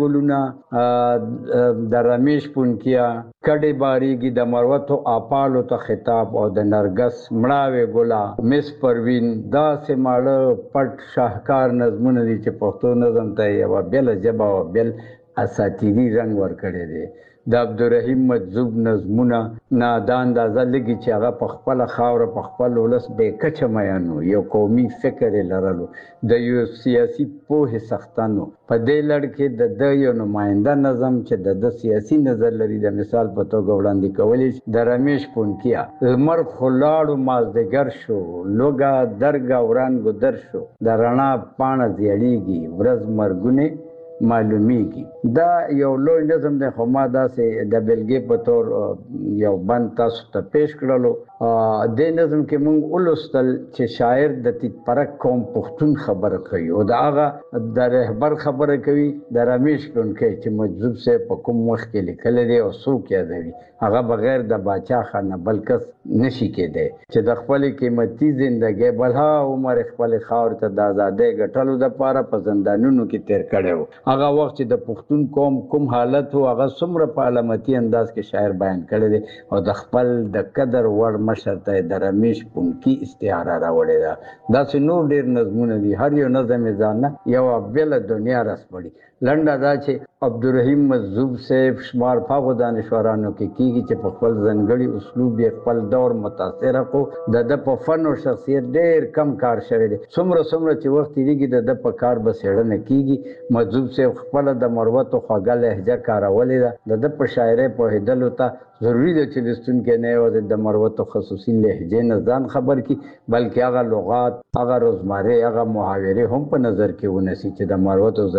ګلونه د رمیش پونکیا کډې باریږي د مروتو آپالو ته خطاب او د نرګس مړاوې ګله مس پروین داسې ماړه پټ شاهکار نظمونه دي چې پښتو نظم ته یوه بېله ژبه او بېل اساطیري رنګ ورکړی دی د عبدالرحیم مجذوب نظمونه نه دا اندازه لګي چې هغه په خپله خاوره په خپل ولس بې کچه میان و یو قومي فکر یې لرلو د یو سیاسي پوهې څښتن و په دې لړ کې د ده یو نماینده نظم چې د سیاسي نظر لري د مثال په توګه وړاندې کولی د رمیش پونکیا لمر خو لاړو مازدیګر شو لوږه درګه وړانګو در شو د رڼا پاڼه زیړیږي ورځ مرګونې معلومیږي دا یو لوی نظم دی خو ما داسې د بېلګې په طور یو بند تاسو ته پیش کړلو دې نظم کې موږ ولوستل چې شاعر د تیت پرک قوم پښتون خبره کوي او د هغه د رهبر خبره کوي د رمیش پونکی چې مجذوب صاحب په کوم وخت کې لیکلی دی او څوک یادوي هغه بغیر د باچا خان نه بل کس نشي کېدی چې د خپلې قیمتي زندګۍ بلها عمر خپلې خاورې ته د ازادۍ ګټلو دپاره په زندانونو کې تیر کړی و هغه وخت چې د پښتون قوم کوم حالت و هغه څومره په علامتي انداز کې شاعر بیان کړی دی او د خپل د قدر وړ مشر ته د رمیش پونکي استعاره راوړې ده داسې نور ډېر نظمونه دي هر یو نظم یې ځان نه یوه بېله دنیا رسپړي لنډه دا چې عبدالرحیم مجذوب صاحب شمار په هغو دانشورانو کې کېږي چې په خپل ځانګړي اسلوب یې خپل دور متاثره کړو د ده په فن او شخصیت ډېر کم کار شوی دی څومره چې وخت تېرېږي د ده په کار به څېړنه کېږي مجذوب صاحب خپله د مروتو خوږه لهجه کارولې ده د ده په شاعرۍ پوهېدلو ته ضروري ده چې لوستونکی نه یوازې د مروتو خصوصي لهجې نه ځان خبر کړي بلکې هغه لغات هغه روزمرې هغه محاورې هم په نظر کې ونیسي چې د مروتو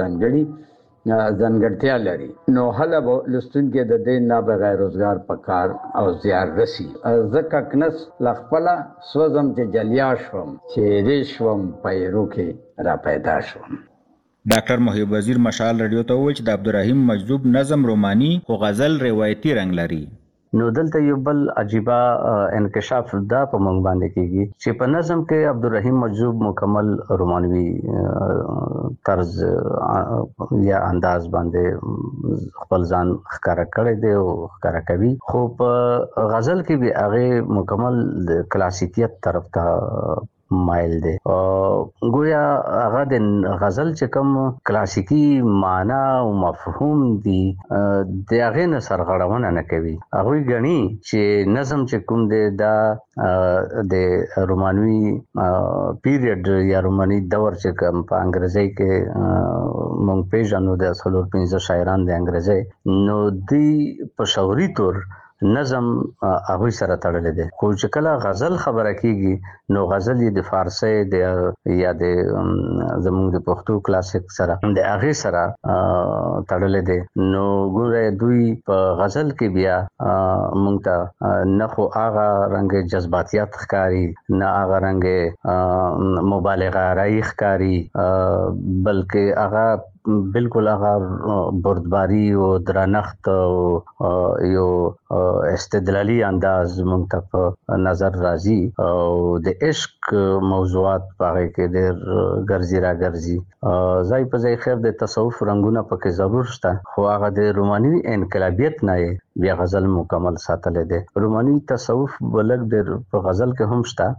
ځانګړتیا لري نو هله به لوستونکی د دې نابغه روزګار په کار او زیار رسي زه ککنس له خپله سوځم چې جلیا شوم چې شوم پیرو کې را پیدا شوم ډاکټر محب وزیر مشال رادیو ته وویل چې د عبدالرحیم مجذوب نظم روماني خو غزل روایتي رنګ لري نو دلته یو بل عجیبه انکشاف دا په موږ باندې کېږي چې په نظم کې عبدالرحیم مجذوب مکمل رومانوي طرز یا انداز باندې خپل ځان ښکاره کړی دی او ښکاره کوي خو په غزل کې به هغې مکمل کلاسیکیت طرف ته مایل دی گویا هغه د غزل چې کوم کلاسیکی معنا او مفهوم دی د هغې نه سرغړونه نه کوي هغوی ګڼي چې نظم چې کوم دی دا د رومانوي پیریډ یا روماني دور چې کوم په انګریزۍ کې موږ پیژنو د 45 شاعران د انګریزۍ نو دوی په شعوري طور نظم هغه سره تړلې ده. خو چې کله غزل خبره کیږي نو غزل د فارسی د یا د زموږ د پښتو کلاسیک سره د هغه سره تړلې ده. نو ګوره دوی په غزل کې بیا مونږ ته نه خو هغه رنګ جذباتیات ښکاری، نه هغه رنګ مبالغه راي ښکاری، بلکې هغه بالکل هغه بردباری او درنښت او یو استدلالی انداز مونږ ته په نظر راځي او د عشق موضوعات پاره کې ډېر ګرځي را ګرځي. ځای په ځای خیر د تصوف رنگونه پکې ضرور شته، خو هغه د روماني انقلابیت نه بیا غزل مکمل ساتل دي. روماني تصوف بلګ د په غزل کې هم شته،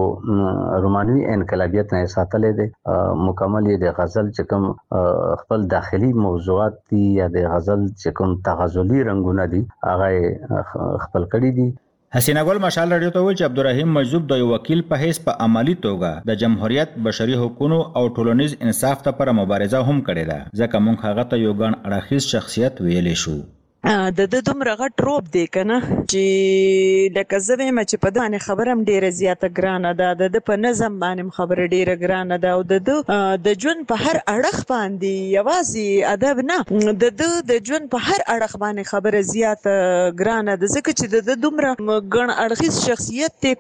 خو روماني انقلابیت نه ساتل دي. مکمل د غزل چې کوم خپل داخلي موضوعات دي یا د غزل چې کوم تغزلی رنگونه دي هغه خپل کړی دي. حسینه ګل مشال رادیو ته ویل چې عبدالرحیم مجذوب د یو وکیل په حیث په عملی توګه د جمهوریت، بشري حقوقو او ټولنیز انصاف لپاره مبارزه هم کړې ده، ځکه موږ هغه ته یو ګڼ اړخیز شخصیت ویلې شو. د دومره غټ روب دی کنه چې لکه زه وایم چې په دانه خبرم ډیره زیاته ګرانه ده، د په نظم باندې خبره ډیره ګرانه ده، او د ژوند په هر اړخ باندې یوازې ادب نه، د ژوند په هر اړخ باندې خبره زیاته ګرانه ده، ځکه چې د دومره ګڼ اړخیز شخصیت دی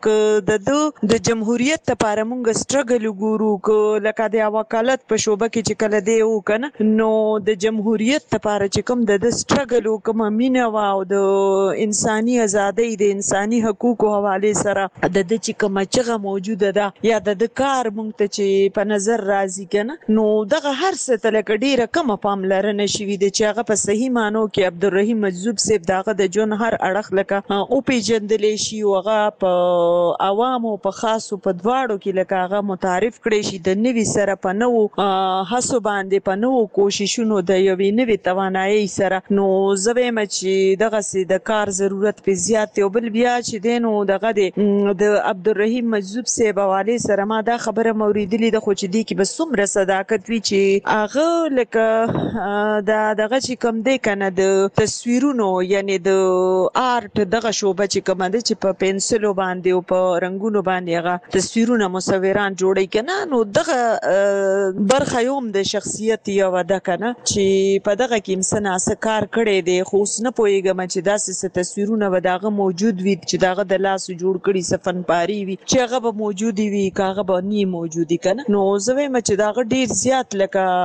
ک د جمهوریت لپاره مونږ سټرګل وګورو، لکه د وکالت په شوبه کې چې کله دی و کنه نو د جمهوریت لپاره چې کوم د سټرګل مینه او د انساني ازادۍ د انساني حقوقو حواله سره د چې کوم چغه موجوده ده یا د کار مونږ ته چې په نظر راځي کنه نو دغه هر څه ته لکه ډیره کم پاملرنه شوې ده چې هغه په صحیح معنی کې عبدالرحیم مجذوب صاحب دغه د جون هر اړخ لکه او پیجندلې شي او هغه په عوامو په خاصو په دواړو کې لکه هغه متعارف کړي شي د نوي سره په نو هڅو باندې په نو کوششونو د یوې نوي توانایي سره. نو زه چې دغه سي د کار ضرورت په زیات او بل بیا چې دینو دغه د عبدالرحیم مجذوب صاحب حواله سره ما دا خبره موریدلی د خو چې دی کې بس څومره صداقت وی چې هغه لکه دغه چې کم دی کنه د تصویرونو یعنی د آرت دغه شوبه چې کوم ده چې په پنسلو باندې او په رنگونو باندې هغه تصویرونه مصوران جوړی کنه نو دغه برخه یوم د شخصیت یو ده کنه چې په دغه کې انسان اسکار کړي دی، خو اوس نه پوهیږم چې داسې تصویرونه به دغه موجود وي چې دغه د لاس جوړ کړي سفن پاری وي چې هغه به موجود وي کاغه به نه موجودي کنه. نو زه وایم چې دغه ډیر زیات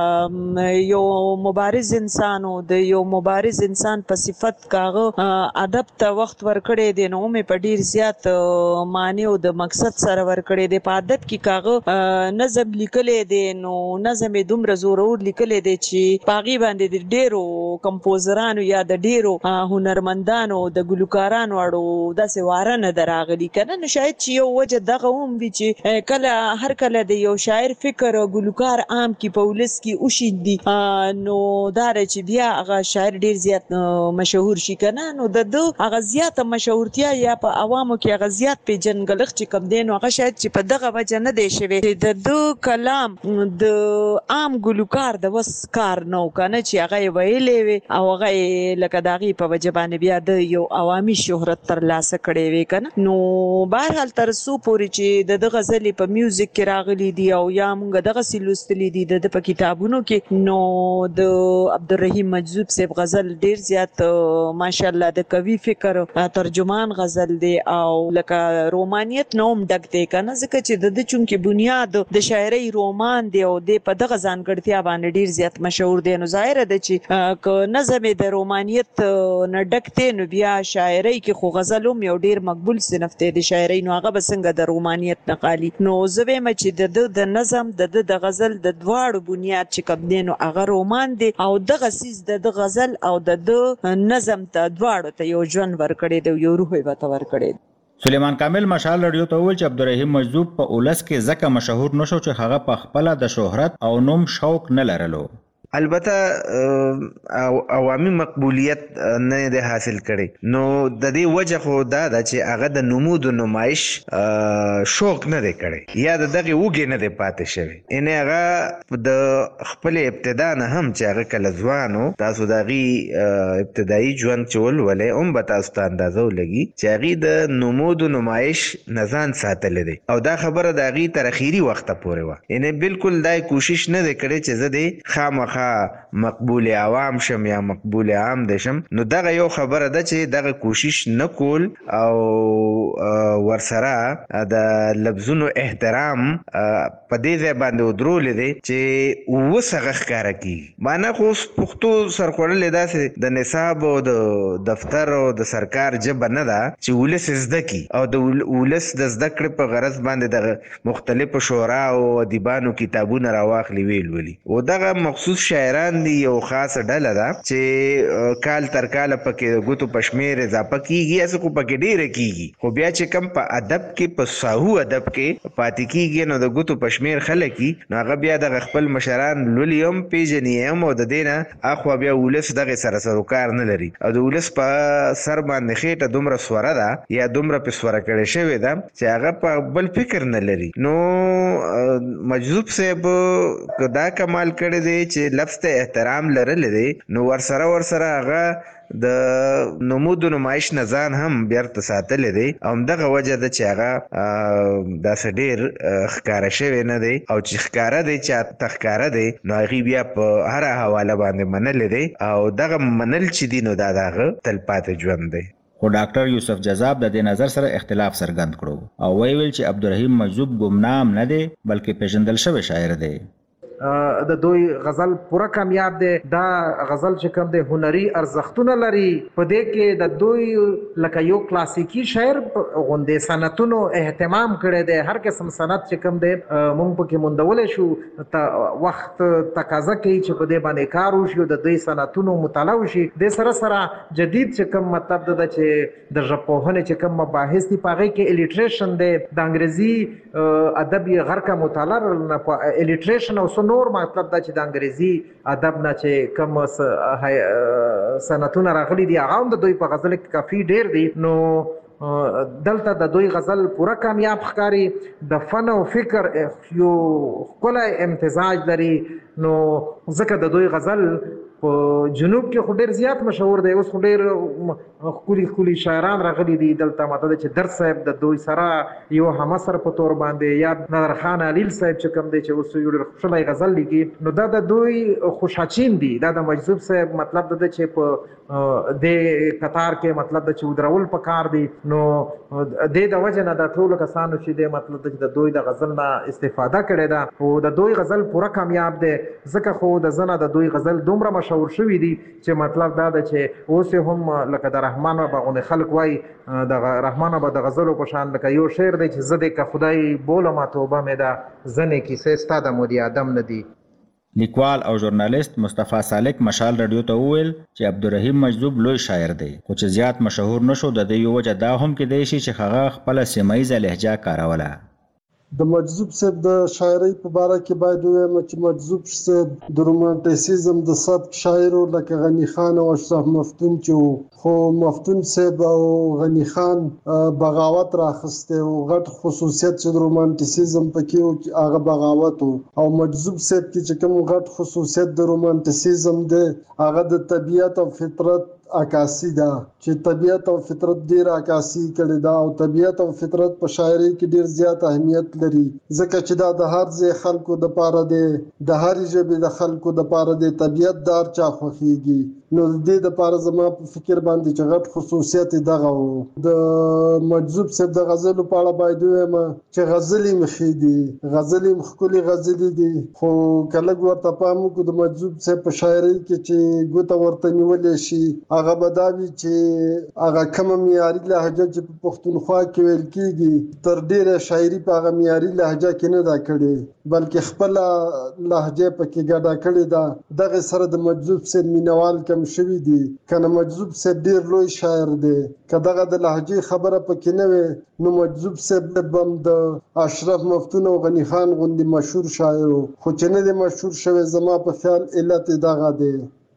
لکه یو مبارز انسان او د یو مبارز انسان په صفت کاغه ادب ته وخت ورکړي دی، نو مې په ډیر زیات معنی او د مقصد سره ورکړي دی. په ادب کې کاغه نظم لیکلې دی، نو نظم دومره زورور لیکلې دی چې پاغي باندې ډیرو کمپوزرانو یا د ډیرو هنرمندانو د ګلوکارانو اړو داسې واره نه دراغلي کنه. نو شاید چې یو وجه دغه هم وي چې کله هر کله د یو شاعر فکر او ګلوکار عام کې په ولس کې وشیندي نو دا چې بیا هغه شاعر ډیر زیات مشهور شي کنه نو د هغه زیات مشهورتیا یا په عوامو کې هغه زیات پیژنګلخ چې کم دین هغه شاید چې په دغه وجه نه دی شوی د کلام د عام ګلوکار د وس کار نو کنه چې هغه ویلې وي او هغه لکه داغي په وجبانه بیا د یو عوامي شهرت تر لاسه کړي وي کنه. نو بهرحال تر سو پوري چې د غزل په میوزیک کې راغلي دي او یا موږ دغه سلوستلې دي د په کتابونو کې، نو د عبدالرحیم مجذوب صاحب غزل ډیر زیات ماشاءالله د قوي فکر ترجمان غزل دی او لکه رومانیت نوم ډک دی کنه، ځکه چې د چونکه بنیاد د شاعري رومان دی او د په دغه ځانګړتیا باندې ډیر زیات مشهور دی. نو ظاهر ده چې نظم د رومانیت نه ډکته نو بیا شاعري کې خو غزلوم یو ډیر مقبول صنف دی د شاعري، نو هغه بسنګ د رومانیت نه خالی. نو زه وایم چې د نظم د غزل د دواړو بنیاد چې کوم دی نو هغه رومان دی او دغه سیس د غزل او د نظم ته دواړو ته یو ژوند ورکړي دی، یو روح ورته ورکړي. سلیمان کامل مشال رادیو ته ویل چې عبدالرحیم مجذوب په اولس کې ځکه مشهور نشو چې هغه په خپل د شهرت او نوم شوق نه لرلو. البته عوامي مقبولیت نه ده حاصل کړي نو د دې وجه خو دا ده چې هغه د نمود و نمایش شوق نه دی کړي یا دغه وګي نه دی پاتې شوی ان هغه د خپل ابتدا نه هم چې هغه کله ځوانو تاسو دغه ابتدایي ژوند چول ولې هم به تاسو ته اندازه ولګي چې هغه د نمود و نمایش نزان ساتل دي او دا خبره د هغه تر اخیری وخت پورې و ان بالکل دای کوشش نه دی کړی چې زه دې خامخا مقبول عوام شم یا مقبول عام دشم نو دغه یو خبره ده چې دغه کوشش نه کول او ورسره د لفظونو احترام په دې ځای باندې ودرول دي چې وسغه ښکارا کی معنا خو پښتو سرخوړل داسې د نصاب او د دفتر او د سرکار جب نه ده چې ولس زده کی او د ولس د زده کړې په غرض باندې د مختلفو شورا او ادیبانو کتابونه راواخلي ویل او دغه مخصوص شاعران دي یو خاص ډله ده چې کال تر کال پکې غوتو پشمیر اضافه کیږي اسه کو پکې ډیره کیږي خو بیا چې کم په ادب کې په ساهو ادب کې پاتې کیږي نو د غوتو پشمیر خلک نو هغه بیا د خپل مشران لولیم پیژنیم او د دینه اخو بیا ولس دغه سره سروکار نه لري او د ولس په سر باندې خېټه دومره سوره ده یا دومره په سوره کړي شوی ده چې هغه په بل فکر نه لري نو مجذوب صاحب دا کمال کړی دی چې لفظ ته احترام لرل دي نو ورسره هغه د نمود و نمایش نه ځان هم بیرته ساتل دي او دغه وجه ده چې هغه داسې ډېر ښکاره شوی نه دی او چې ښکاره دی چې تښکاره دی نو هغې بیا په هره حواله باندې منلی دی او دغه منل چې دي نو دا د هغه تلپاتې ژوند دی خو ډاکټر یوسف جذاب د دې نظر سره اختلاف څرګند کړو او ویل چې عبدالرحیم مجذوب ګمنام نه دی بلکې پیژندل شوی شاعر دی د دوی غزل پوره کامیاب دی دا غزل چې کوم دی هنري ارزښتونه لري په دې کې د دوی لکه یو کلاسیکی شاعر غوندې صنعتونو اهتمام کړی دی هر قسم صنعت چې کوم دی موږ پکې موندولی شو وخت تقاضا کوي چې په دې باندې کار وشي د دوی صنعتونو مطالعه وشي د سره جدید چې کوم مطلب ده چې د ژبپوهنې چې کوم مباحث دي په هغې کې الیټریشن دی د انګریزي ادب یې غرقه مطالعه الیټریشن او نور مطلب دا چې د انګریزي ادب نه چې کوم صنعتونه راغلي دي هغه هم د دوی په غزل کې کافي ډېر دي نو دلته د دوی غزل پوره کامیاب ښکاري د فن او فکر یو ښکلی امتزاج لري نو ځکه د دوی غزل په جنوب کې خو ډېر زیات مشهور دی اوس خو ډېر ښکلي شاعران راغلي دي دلته ماته ده چې در صاحب د دوی سره یو همعصر په طور باندې یا نادر خان علیل صاحب چې کوم دی چې اوس یو ډېر ښکلی غزل لیکي نو دا د دوی خوشاچین دي دا د مجذوب صاحب مطلب ده چې په دې قطار کې مطلب ده چې ودرول پکار دي نو دې د وجه نه دا ټولو کسانو چې دی مطلب ده چې د دوی د غزل نه استفاده کړې ده او د دوی غزل پوره کامیاب دی ځکه خو د زنه د دوی غزل دومره مشهور شوي دي چې مطلب دا ده چې اوس هم لکه د رحمان بابا غوندې خلک وایي د رحمان بابا د غزلو په شان لکه یو شعر دی چې زه دې که خدای بولم توبه مې ده ځنې کیسې ستا د مودي ادم نه دي لیکوال او ژورنالیست مصطفی سالک مشال رادیو ته وویل چې عبدالرحیم مجذوب لوی شاعر دی خو چې زیات مشهور نشو د دې یو وجه دا هم کېدای شي چې هغه خپله سیمه ییزه لهجه کاروله د مجذوب صاحب د شاعرۍ په باره کې باید ووایم چې مجذوب صاحب د رومانټیسیزم د سبک شاعرو لکه غني خان او اشرف مفتون چې وو خو مفتون صاحب او غني خان بغاوت راخسته او غټ خصوصیت چې د رومانټیسیزم پکې وو هغه بغاوت وو او مجذوب صاحب کې چې کوم غټ خصوصیت د رومانټیسیزم دی هغه د طبیعت او فطرت عکاسي ده چې طبیعت او فطرت ډیر عکاسي کړي دا او طبیعت او فطرت په شاعرۍ کې ډیر زیات اهمیت لري ځکه چې دا د هر ځای خلکو د پاره دی د هر ژبې د خلکو د پاره دی طبیعت دار چا خوښيږي نو د دې د پاره زما په فکر باندې چې غټ خصوصیت دغه وو د مجذوب صاحب د غزلو په اړه باید ووایم چې غزلې مخې دي غزلې ښکلې غزلې دي خو که لږ ورته پام وکړو د مجذوب صاحب په شاعرۍ کې چې ګوته ورته نیولی شي هغه بداوی چې هغه کوم معیاري لهجه چې په پښتونخوا کې ویل کیږي تر ډیره شاعري په هغه معیاري لهجه کې نه دا کړي بلکې خپل لهجه پکې ګډه کړې ده دغه سره د مجذوب سید مینوال کم شوی دي کنه مجذوب سید ډیر لوی شاعر دی کداغه د لهجه خبره پکې نه وي نو مجذوب سید بم د اشرف مفتون او غنی خان غوندي مشهور شاعر خو چې نه دی مشهور شوی زما په خیال علت دغه دی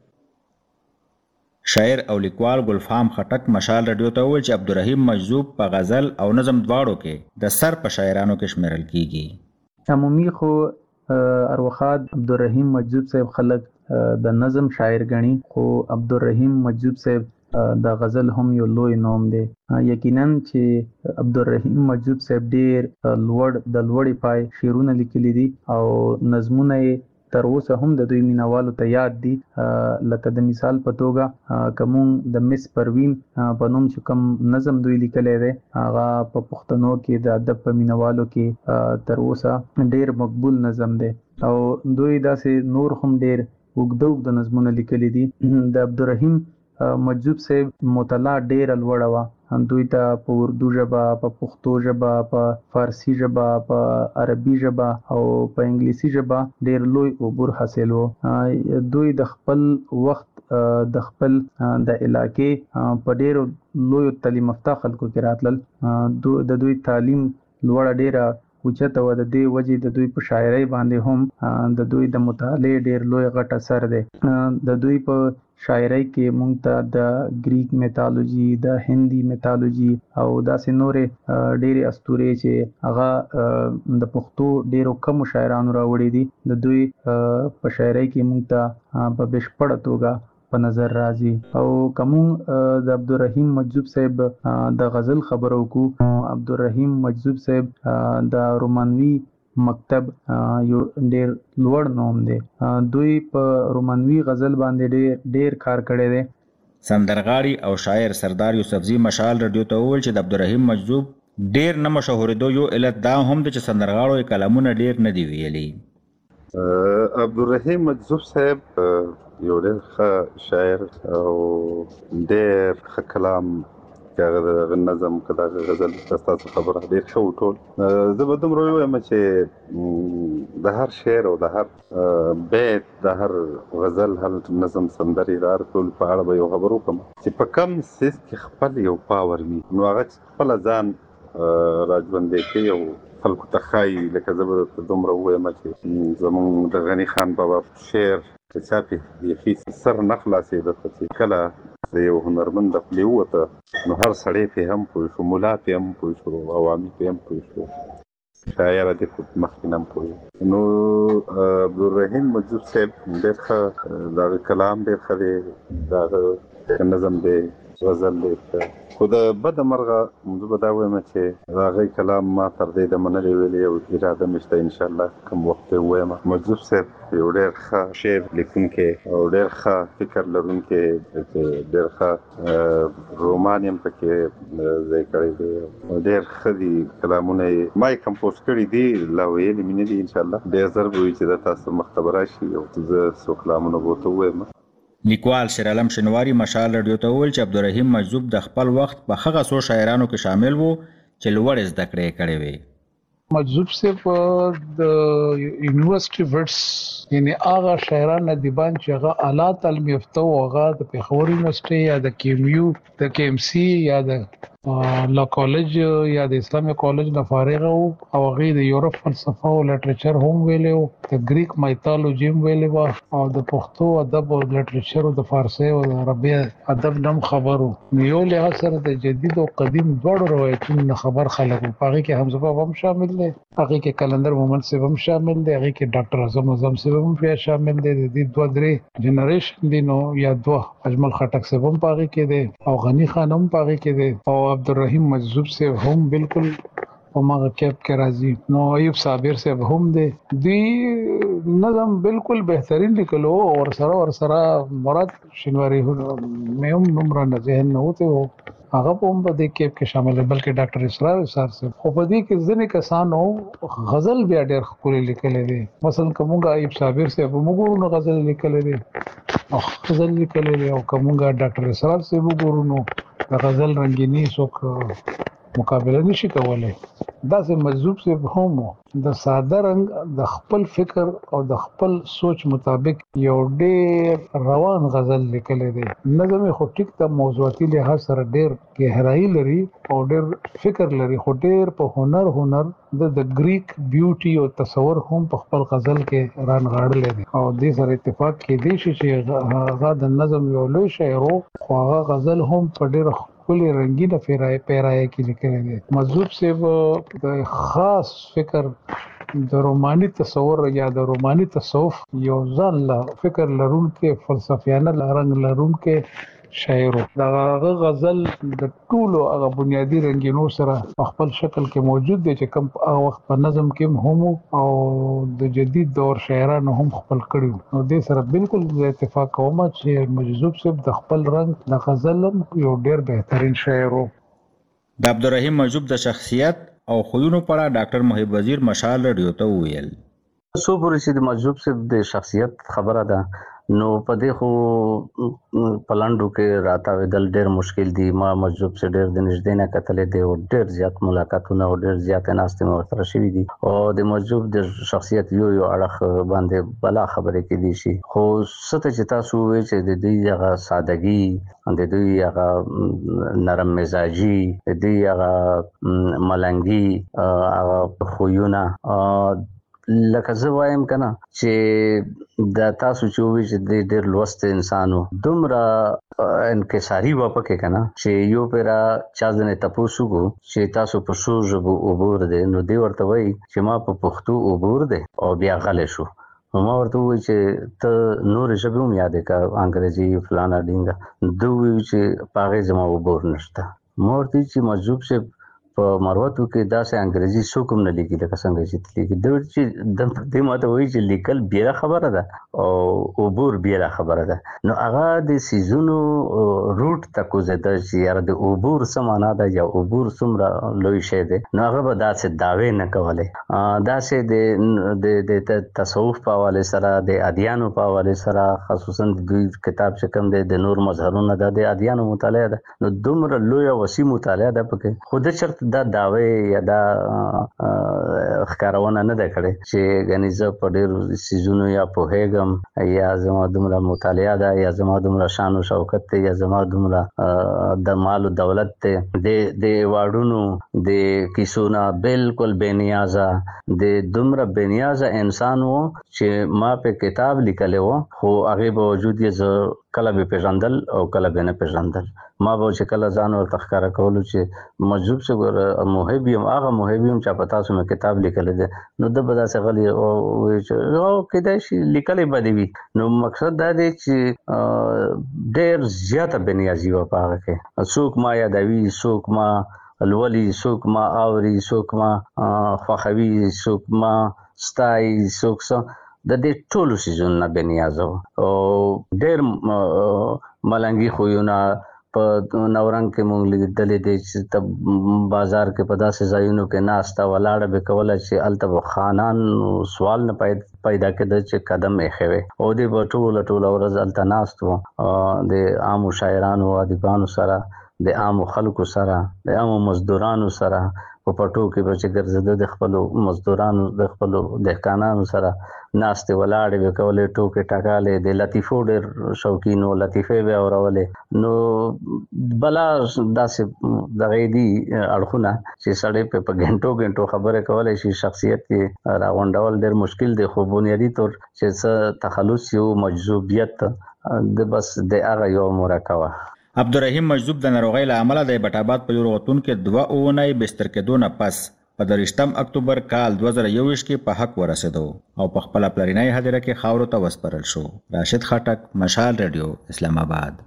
شاعر او لیکوال ګلفام خټک مشال رادیو ته وویل چې عبدالرحیم مجذوب په غزل او نظم دواړو کې د سر په شاعرانو کې شمیرل کیږي عمومي خو اروخاد عبدالرحیم مجذوب صاحب خلک د نظم شاعر غني خو عبدالرحیم مجذوب صاحب د غزل هم یو لوی نوم دی یقینا چې عبدالرحیم مجذوب صاحب ډیر لوړی پای شعرونه لیکلي دي او نظمونه تر اوسه هم د دوی مینوالو ته یاد دي لکه د مثال په توګه کوم د مس پروین په نوم چې کوم نظم دوی لیکلی دی هغه په پښتنو کې د ادب په مینوالو کې تر اوسه ډیر مقبول نظم دی او دوی داسې نور هم ډیر اوږده نظمونه لیکلي دي د عبدالرحیم مجذوب صاحب مطالعه ډیره لوړه وه دوی ته په اردو ژبه په پښتو ژبه په فارسی ژبه په عربي ژبه او په انګلیسي ژبه ډیر لوی عبور حاصل وو دوی د خپل وخت د خپل د علاقې په ډیرو لوی تعلیم یافته خلکو کې راتلل د دوی تعلیم لوړه ډیره اوچته و د دې وجې د دوی په شاعرۍ باندې هم د دوی د مطالعې ډیر لوی غټ اثر دی د دوی په شاعرۍ کې مونږ ته د گریک میتالوجي د هندي میتالوجي او داسې نورې ډېرې اسطورې چې هغه د پښتو ډېرو کمو شاعرانو راوړي دي د دوی په شاعرۍ کې مونږ ته په بشپړه توګه په نظر راځي او کوم د عبدالرحیم مجذوب صاحب د غزل خبرو کو عبدالرحیم مجذوب صاحب د رومانوي مکتب یو ډیر لوړ نوم دی دوی په رومانوي غزل باندې ډیر کار کړی دی سندرغاړي او شاعر سردار یوسفزي مشال رادیو ته وویل چې د عبدالرحیم مجذوب ډیر نه مشهورېدو یو علت دا هم دی چې سندرغاړو یې کلامونه ډیر نه دی ویلي عبدالرحیم مجذوب صاحب یو ډیر ښه شاعر او ډیر ښه کلام کاغه نظم کدا غزل تاسو خبره ډیر ښه وټول زه به دومره وایم چې د هر شعر او د هر بیت د هر غزل هر نظم سندري د هر ټول په اړه به یو خبرو کوم چې په کم سیس کې خپل یو پاور وي نو هغه خپل ځان راځوندې کوي او خلکو ته ښایي لکه زه به دومره وایم چې زمونږ د غني خان بابا شعر چې چا پې یخي سر نه خلاصېده چې کله د یو هنرمند د خولې ووته نو هر سړی پې هم پوه شو ملا پې هم پوه شو عوامي پې هم پوه شو شاعره دې خو مخکې نه هم پوه نو عبدالرحیم مجذوب صاحب ډېر ښه د هغه کلام ډېر ښه دی د هغه نظم دی غزل دی خو د بده مرغه زه به دا وایم چې د هغې کلام ما تر دې دمه نه دی ویلی او اراده مې شته انشاءالله کوم وخت یې ووایم مجذوب صاحب یو ډېر ښه شعر لیکونکی او ډېر ښه فکر لرونکی ډېر ښه رومان یې هم پکې ځای کړی دی ډېر ښه دي کلامونه یې ما یې کمپوز کړي دي لا ویلي مې نه دي انشاءالله ډېر ژر به وي چې دا تاسو مخ ته به راشي او زه څو کلامونه به ورته ووایم لیکوال شیرعالم شنواري مشال رادیو ته وویل چې عبدالرحیم مجذوب د خپل وخت په هغه څو شاعرانو کې شامل وو چې لوړې زده کړې کړې وې مجذوب صاحب د یونیورسيټي ورډز یعنی هغه شاعران ادیبان چې هغه اعلی تعلیم یافته او هغه د پیښور یونیورسيټي یا د کیمیو د کیمسی یا د لا کالج یا د اسلامي کالج نه فارغ او هغه د یورپ فلسفه او لټریچر هم ویلو د گریک میتالوجی هم ویلو او د پښتو ادب او لټریچر او د فارسی او عربي ادب نم خبرو یو له سره د جدید او قدیم دوړ روایتونو خبر خلکو پاره کې حمزه بابا هم شامل دي هغه کې کلندر مومن صاحب هم شامل دي هغه کې ډاکټر اعظم صاحب هم شامل دي د دوه درې جنریشن دي نو یا دوه اجمل خټک صاحب هم پاره کې دي او غنی خان هم پاره کې دي او عبدالرحیم مجذوب صاحب هم بالکل په ماغه کېپ کې راځي نو ایوب صابر صاحب هم دی نظم بالکل بهترین لیکلو او سره مراد شنواری مې هم نمبر نه ذهن نه وته هغه هم په دې کېپ کې شامل بلکې ډاکټر اسرار صاحب خو په دې کې ځینې کسانو غزل بیا ډېر ښکلي لیکلي دي مثلا کومه ایوب صابر صاحب موږ غزل لیکلي دي غزل لیکلی دی او کومګه ډاکټر اسرار صاحب وګورو نو د غزل رنگینی څوک مقابله نشي کولای. داسې مجذوب صاحب هم د ساده رنگ د خپل فکر او د خپل سوچ مطابق یو ډېر روان غزل لیکلی دی. نظم خو ټیک ته موضوعاتي لحاظ سره ډېر گہرائی لري او ډېر فکر لري، خو ډېر په هنر د گریک بیوټي او تصور هم په خپل غزل کې رانغاړلی دی او دې سره اتفاق کېدی شي چې هغه د نظم یو لوی شاعر خو هغه غزل هم په ډېر ښکلي رنګینه پیرایه کې لیکلی دی. مجذوب صاحب د خاص فکر د روماني تصور یا د روماني تصوف یو ځان له فکر لرونکي فلسفیانه رنګ لرونکي شاعر دا غزل د ټولو هغه بنیادی رنگینو سره په خپل شکل کې موجود دی چې کوم هغه وخت په نظم کې هم او د جدید دور شاعرانو هم خپل کړي نو دې سره بالکل اتفاق کوم چې مجذوب صاحب د خپل رنگ د غزل یو ډېر بهترین شاعر و. د عبدالرحیم مجذوب د شخصیت او خویونو په اړه ډاکټر محب وزیر مشال رادیو ته وویل. سو پورې چې د مجذوب صاحب د شخصیت خبره ده نو په دې خو پلاندو کې راتاوېدل ډېر مشکل دي. ما مجذوب سے ډېر د نږدې نه کتلې دي او ډېر زیات ملاقاتونه او ډېر زیات ناستې مې ورسره شوي دي او د مجذوب د شخصیت یو اړخ باندې بلا خبرې کېدی شي خو څه ته چې تاسو ووایئ چې د دوی هغه سادګي د دوی هغه نرم مزاجي د دوی هغه ملنګي هغه خویونه لکه زه وایم کنه چې د تاسو چې وی چې د ډېر لوست انسانو دومره انکساری واپکه کنه چې یو پیرا چا ځنه تاسو کو چې تاسو په شو ژبو عبور دي نو دی ورته وای چې ما په پښتو عبور دي او بیا غلې شو ما ورته وای چې ته نور ژبه هم یاد کا انګریزي فلانا ډینګه دوی چې پاغه زما عبور نشته. مورتي چې مجذوب سے په مروتو کې داسې انګریزي څوک هم نه لیکي لکه څنګه چې لیکي د چې د دې ماته وایي چې لیکل بیره خبره ده او عبور بیره خبره ده نو هغه د سیزونو روټ تکو زده چې یاره د عبور څه معنا ده یا عبور څومره لوی شی دی نو هغه به داسې دعوې نه کولې داسې د تصوف په حواله سره د ادیانو په حواله سره خصوصا د دوی کتاب چې کوم دی د نور مظهرونه د ادیانو مطالعه ده نو دومره لوی وسیع مطالعه ده پکې خود چرته دا دعوی یا دا ښکارونه نه ده کړې چې غني زه په ډېرو سیزونو یا پوهېږم یا زما دومره مطالعه ده یا زما دومره شان او شوکت دی یا زما دومره د مال او دولت دی د واړونو د کیسونه بالکل بے نیازه د دومره بے نیازه انسان وو چې ما په کتاب لیکلی وو خو هغې باوجود یې زه کله به پیژندل او کله به نه پیژندل. ما به چې کله ځان ورته ښکاره کولو چې مجذوب صاحب محب یم هغه محب یم چې په تاسو مې کتاب لیکلی دی نو ده به داسې غلی وایي چې کیدای شي لیکلی به دې وي نو مقصد دا دی چې ډېر زیاته بېنیازي وه په هغه کې څوک ما یادوي څوک ما لولي څوک ما اوري څوک ما خوښوي څوک ما ستایي څوک څه د دې ټولو سیزونو نه بېنیازه وه او ډېر ملنګي خویونه په نورنګ کې مونږ لیدلې دي چې ته بازار کې په داسې ځایونو کې ناسته ولاړه به کوله چې هلته به خانان سوال نه پیدا کېده چې قدم ایښی وی او دوی به ټوله ورځ هلته ناست وو د عامو شاعرانو ادیبانو سره د عامو خلکو سره د عامو مزدورانو سره په پټو کې به چې ګرځېده د خپلو مزدورانو د خپلو دهقانانو سره ناستې ولاړې به کولې ټوکې ټکالې د لطیفو ډېر شوقین و لطیفې به اورولې نو بلا داسې دغې دي اړخونه چې سړی په ګنټو خبرې کولی شي شخصیت یې راغونډول ډېر مشکل دی خو بنیادي طور چې څه تخلص یو مجذوبیت د بس د هغه یو مرکه وه. عبدالرحیم مجذوب د ناروغۍ له امله د ایبټ په یو روغتون کې 2 اونۍ بستر کېدو نه پس په 23 اکتوبر کال 2021 کې په حق ورسېدو او په خپل پلرینۍ هدیره کې خاورو ته وسپارل شو. راشد خټک، مشال رادیو، اسلام آباد.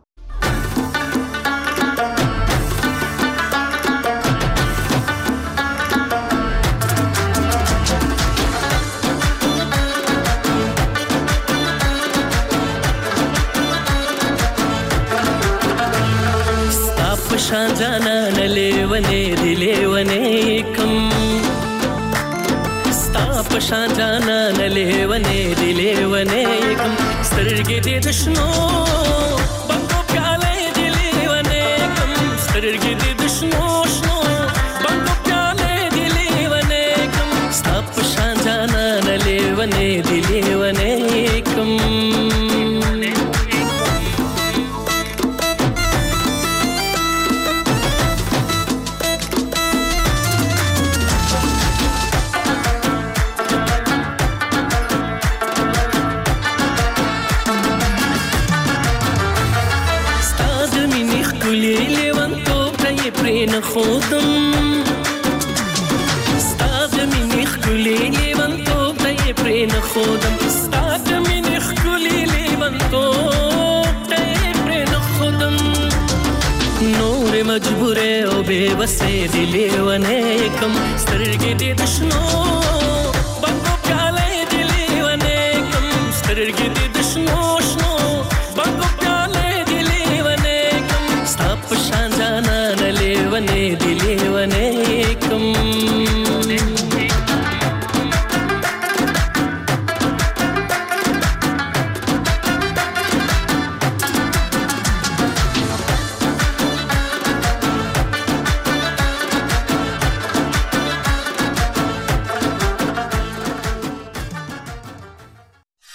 شان جانا نلیونے دلیونے کم ستا پشان جانا نلے لیونه دی لیونه کم سترګې دې د شنو بنګو پیالې دی لیونه کم سترګې دې د شنو شنو بنګو پیالې دی لیونه کم ستا په شان جانان لیونه دی لیونه کم نه خودم ستاد مینې خولې لیوانتوب ته یې پرې نه خودم ستاد مینې خولې لیوانتوب ته یې پرې نه خودم نور مجبور او بې وسې دی لیونې کم سترګې دې د شنو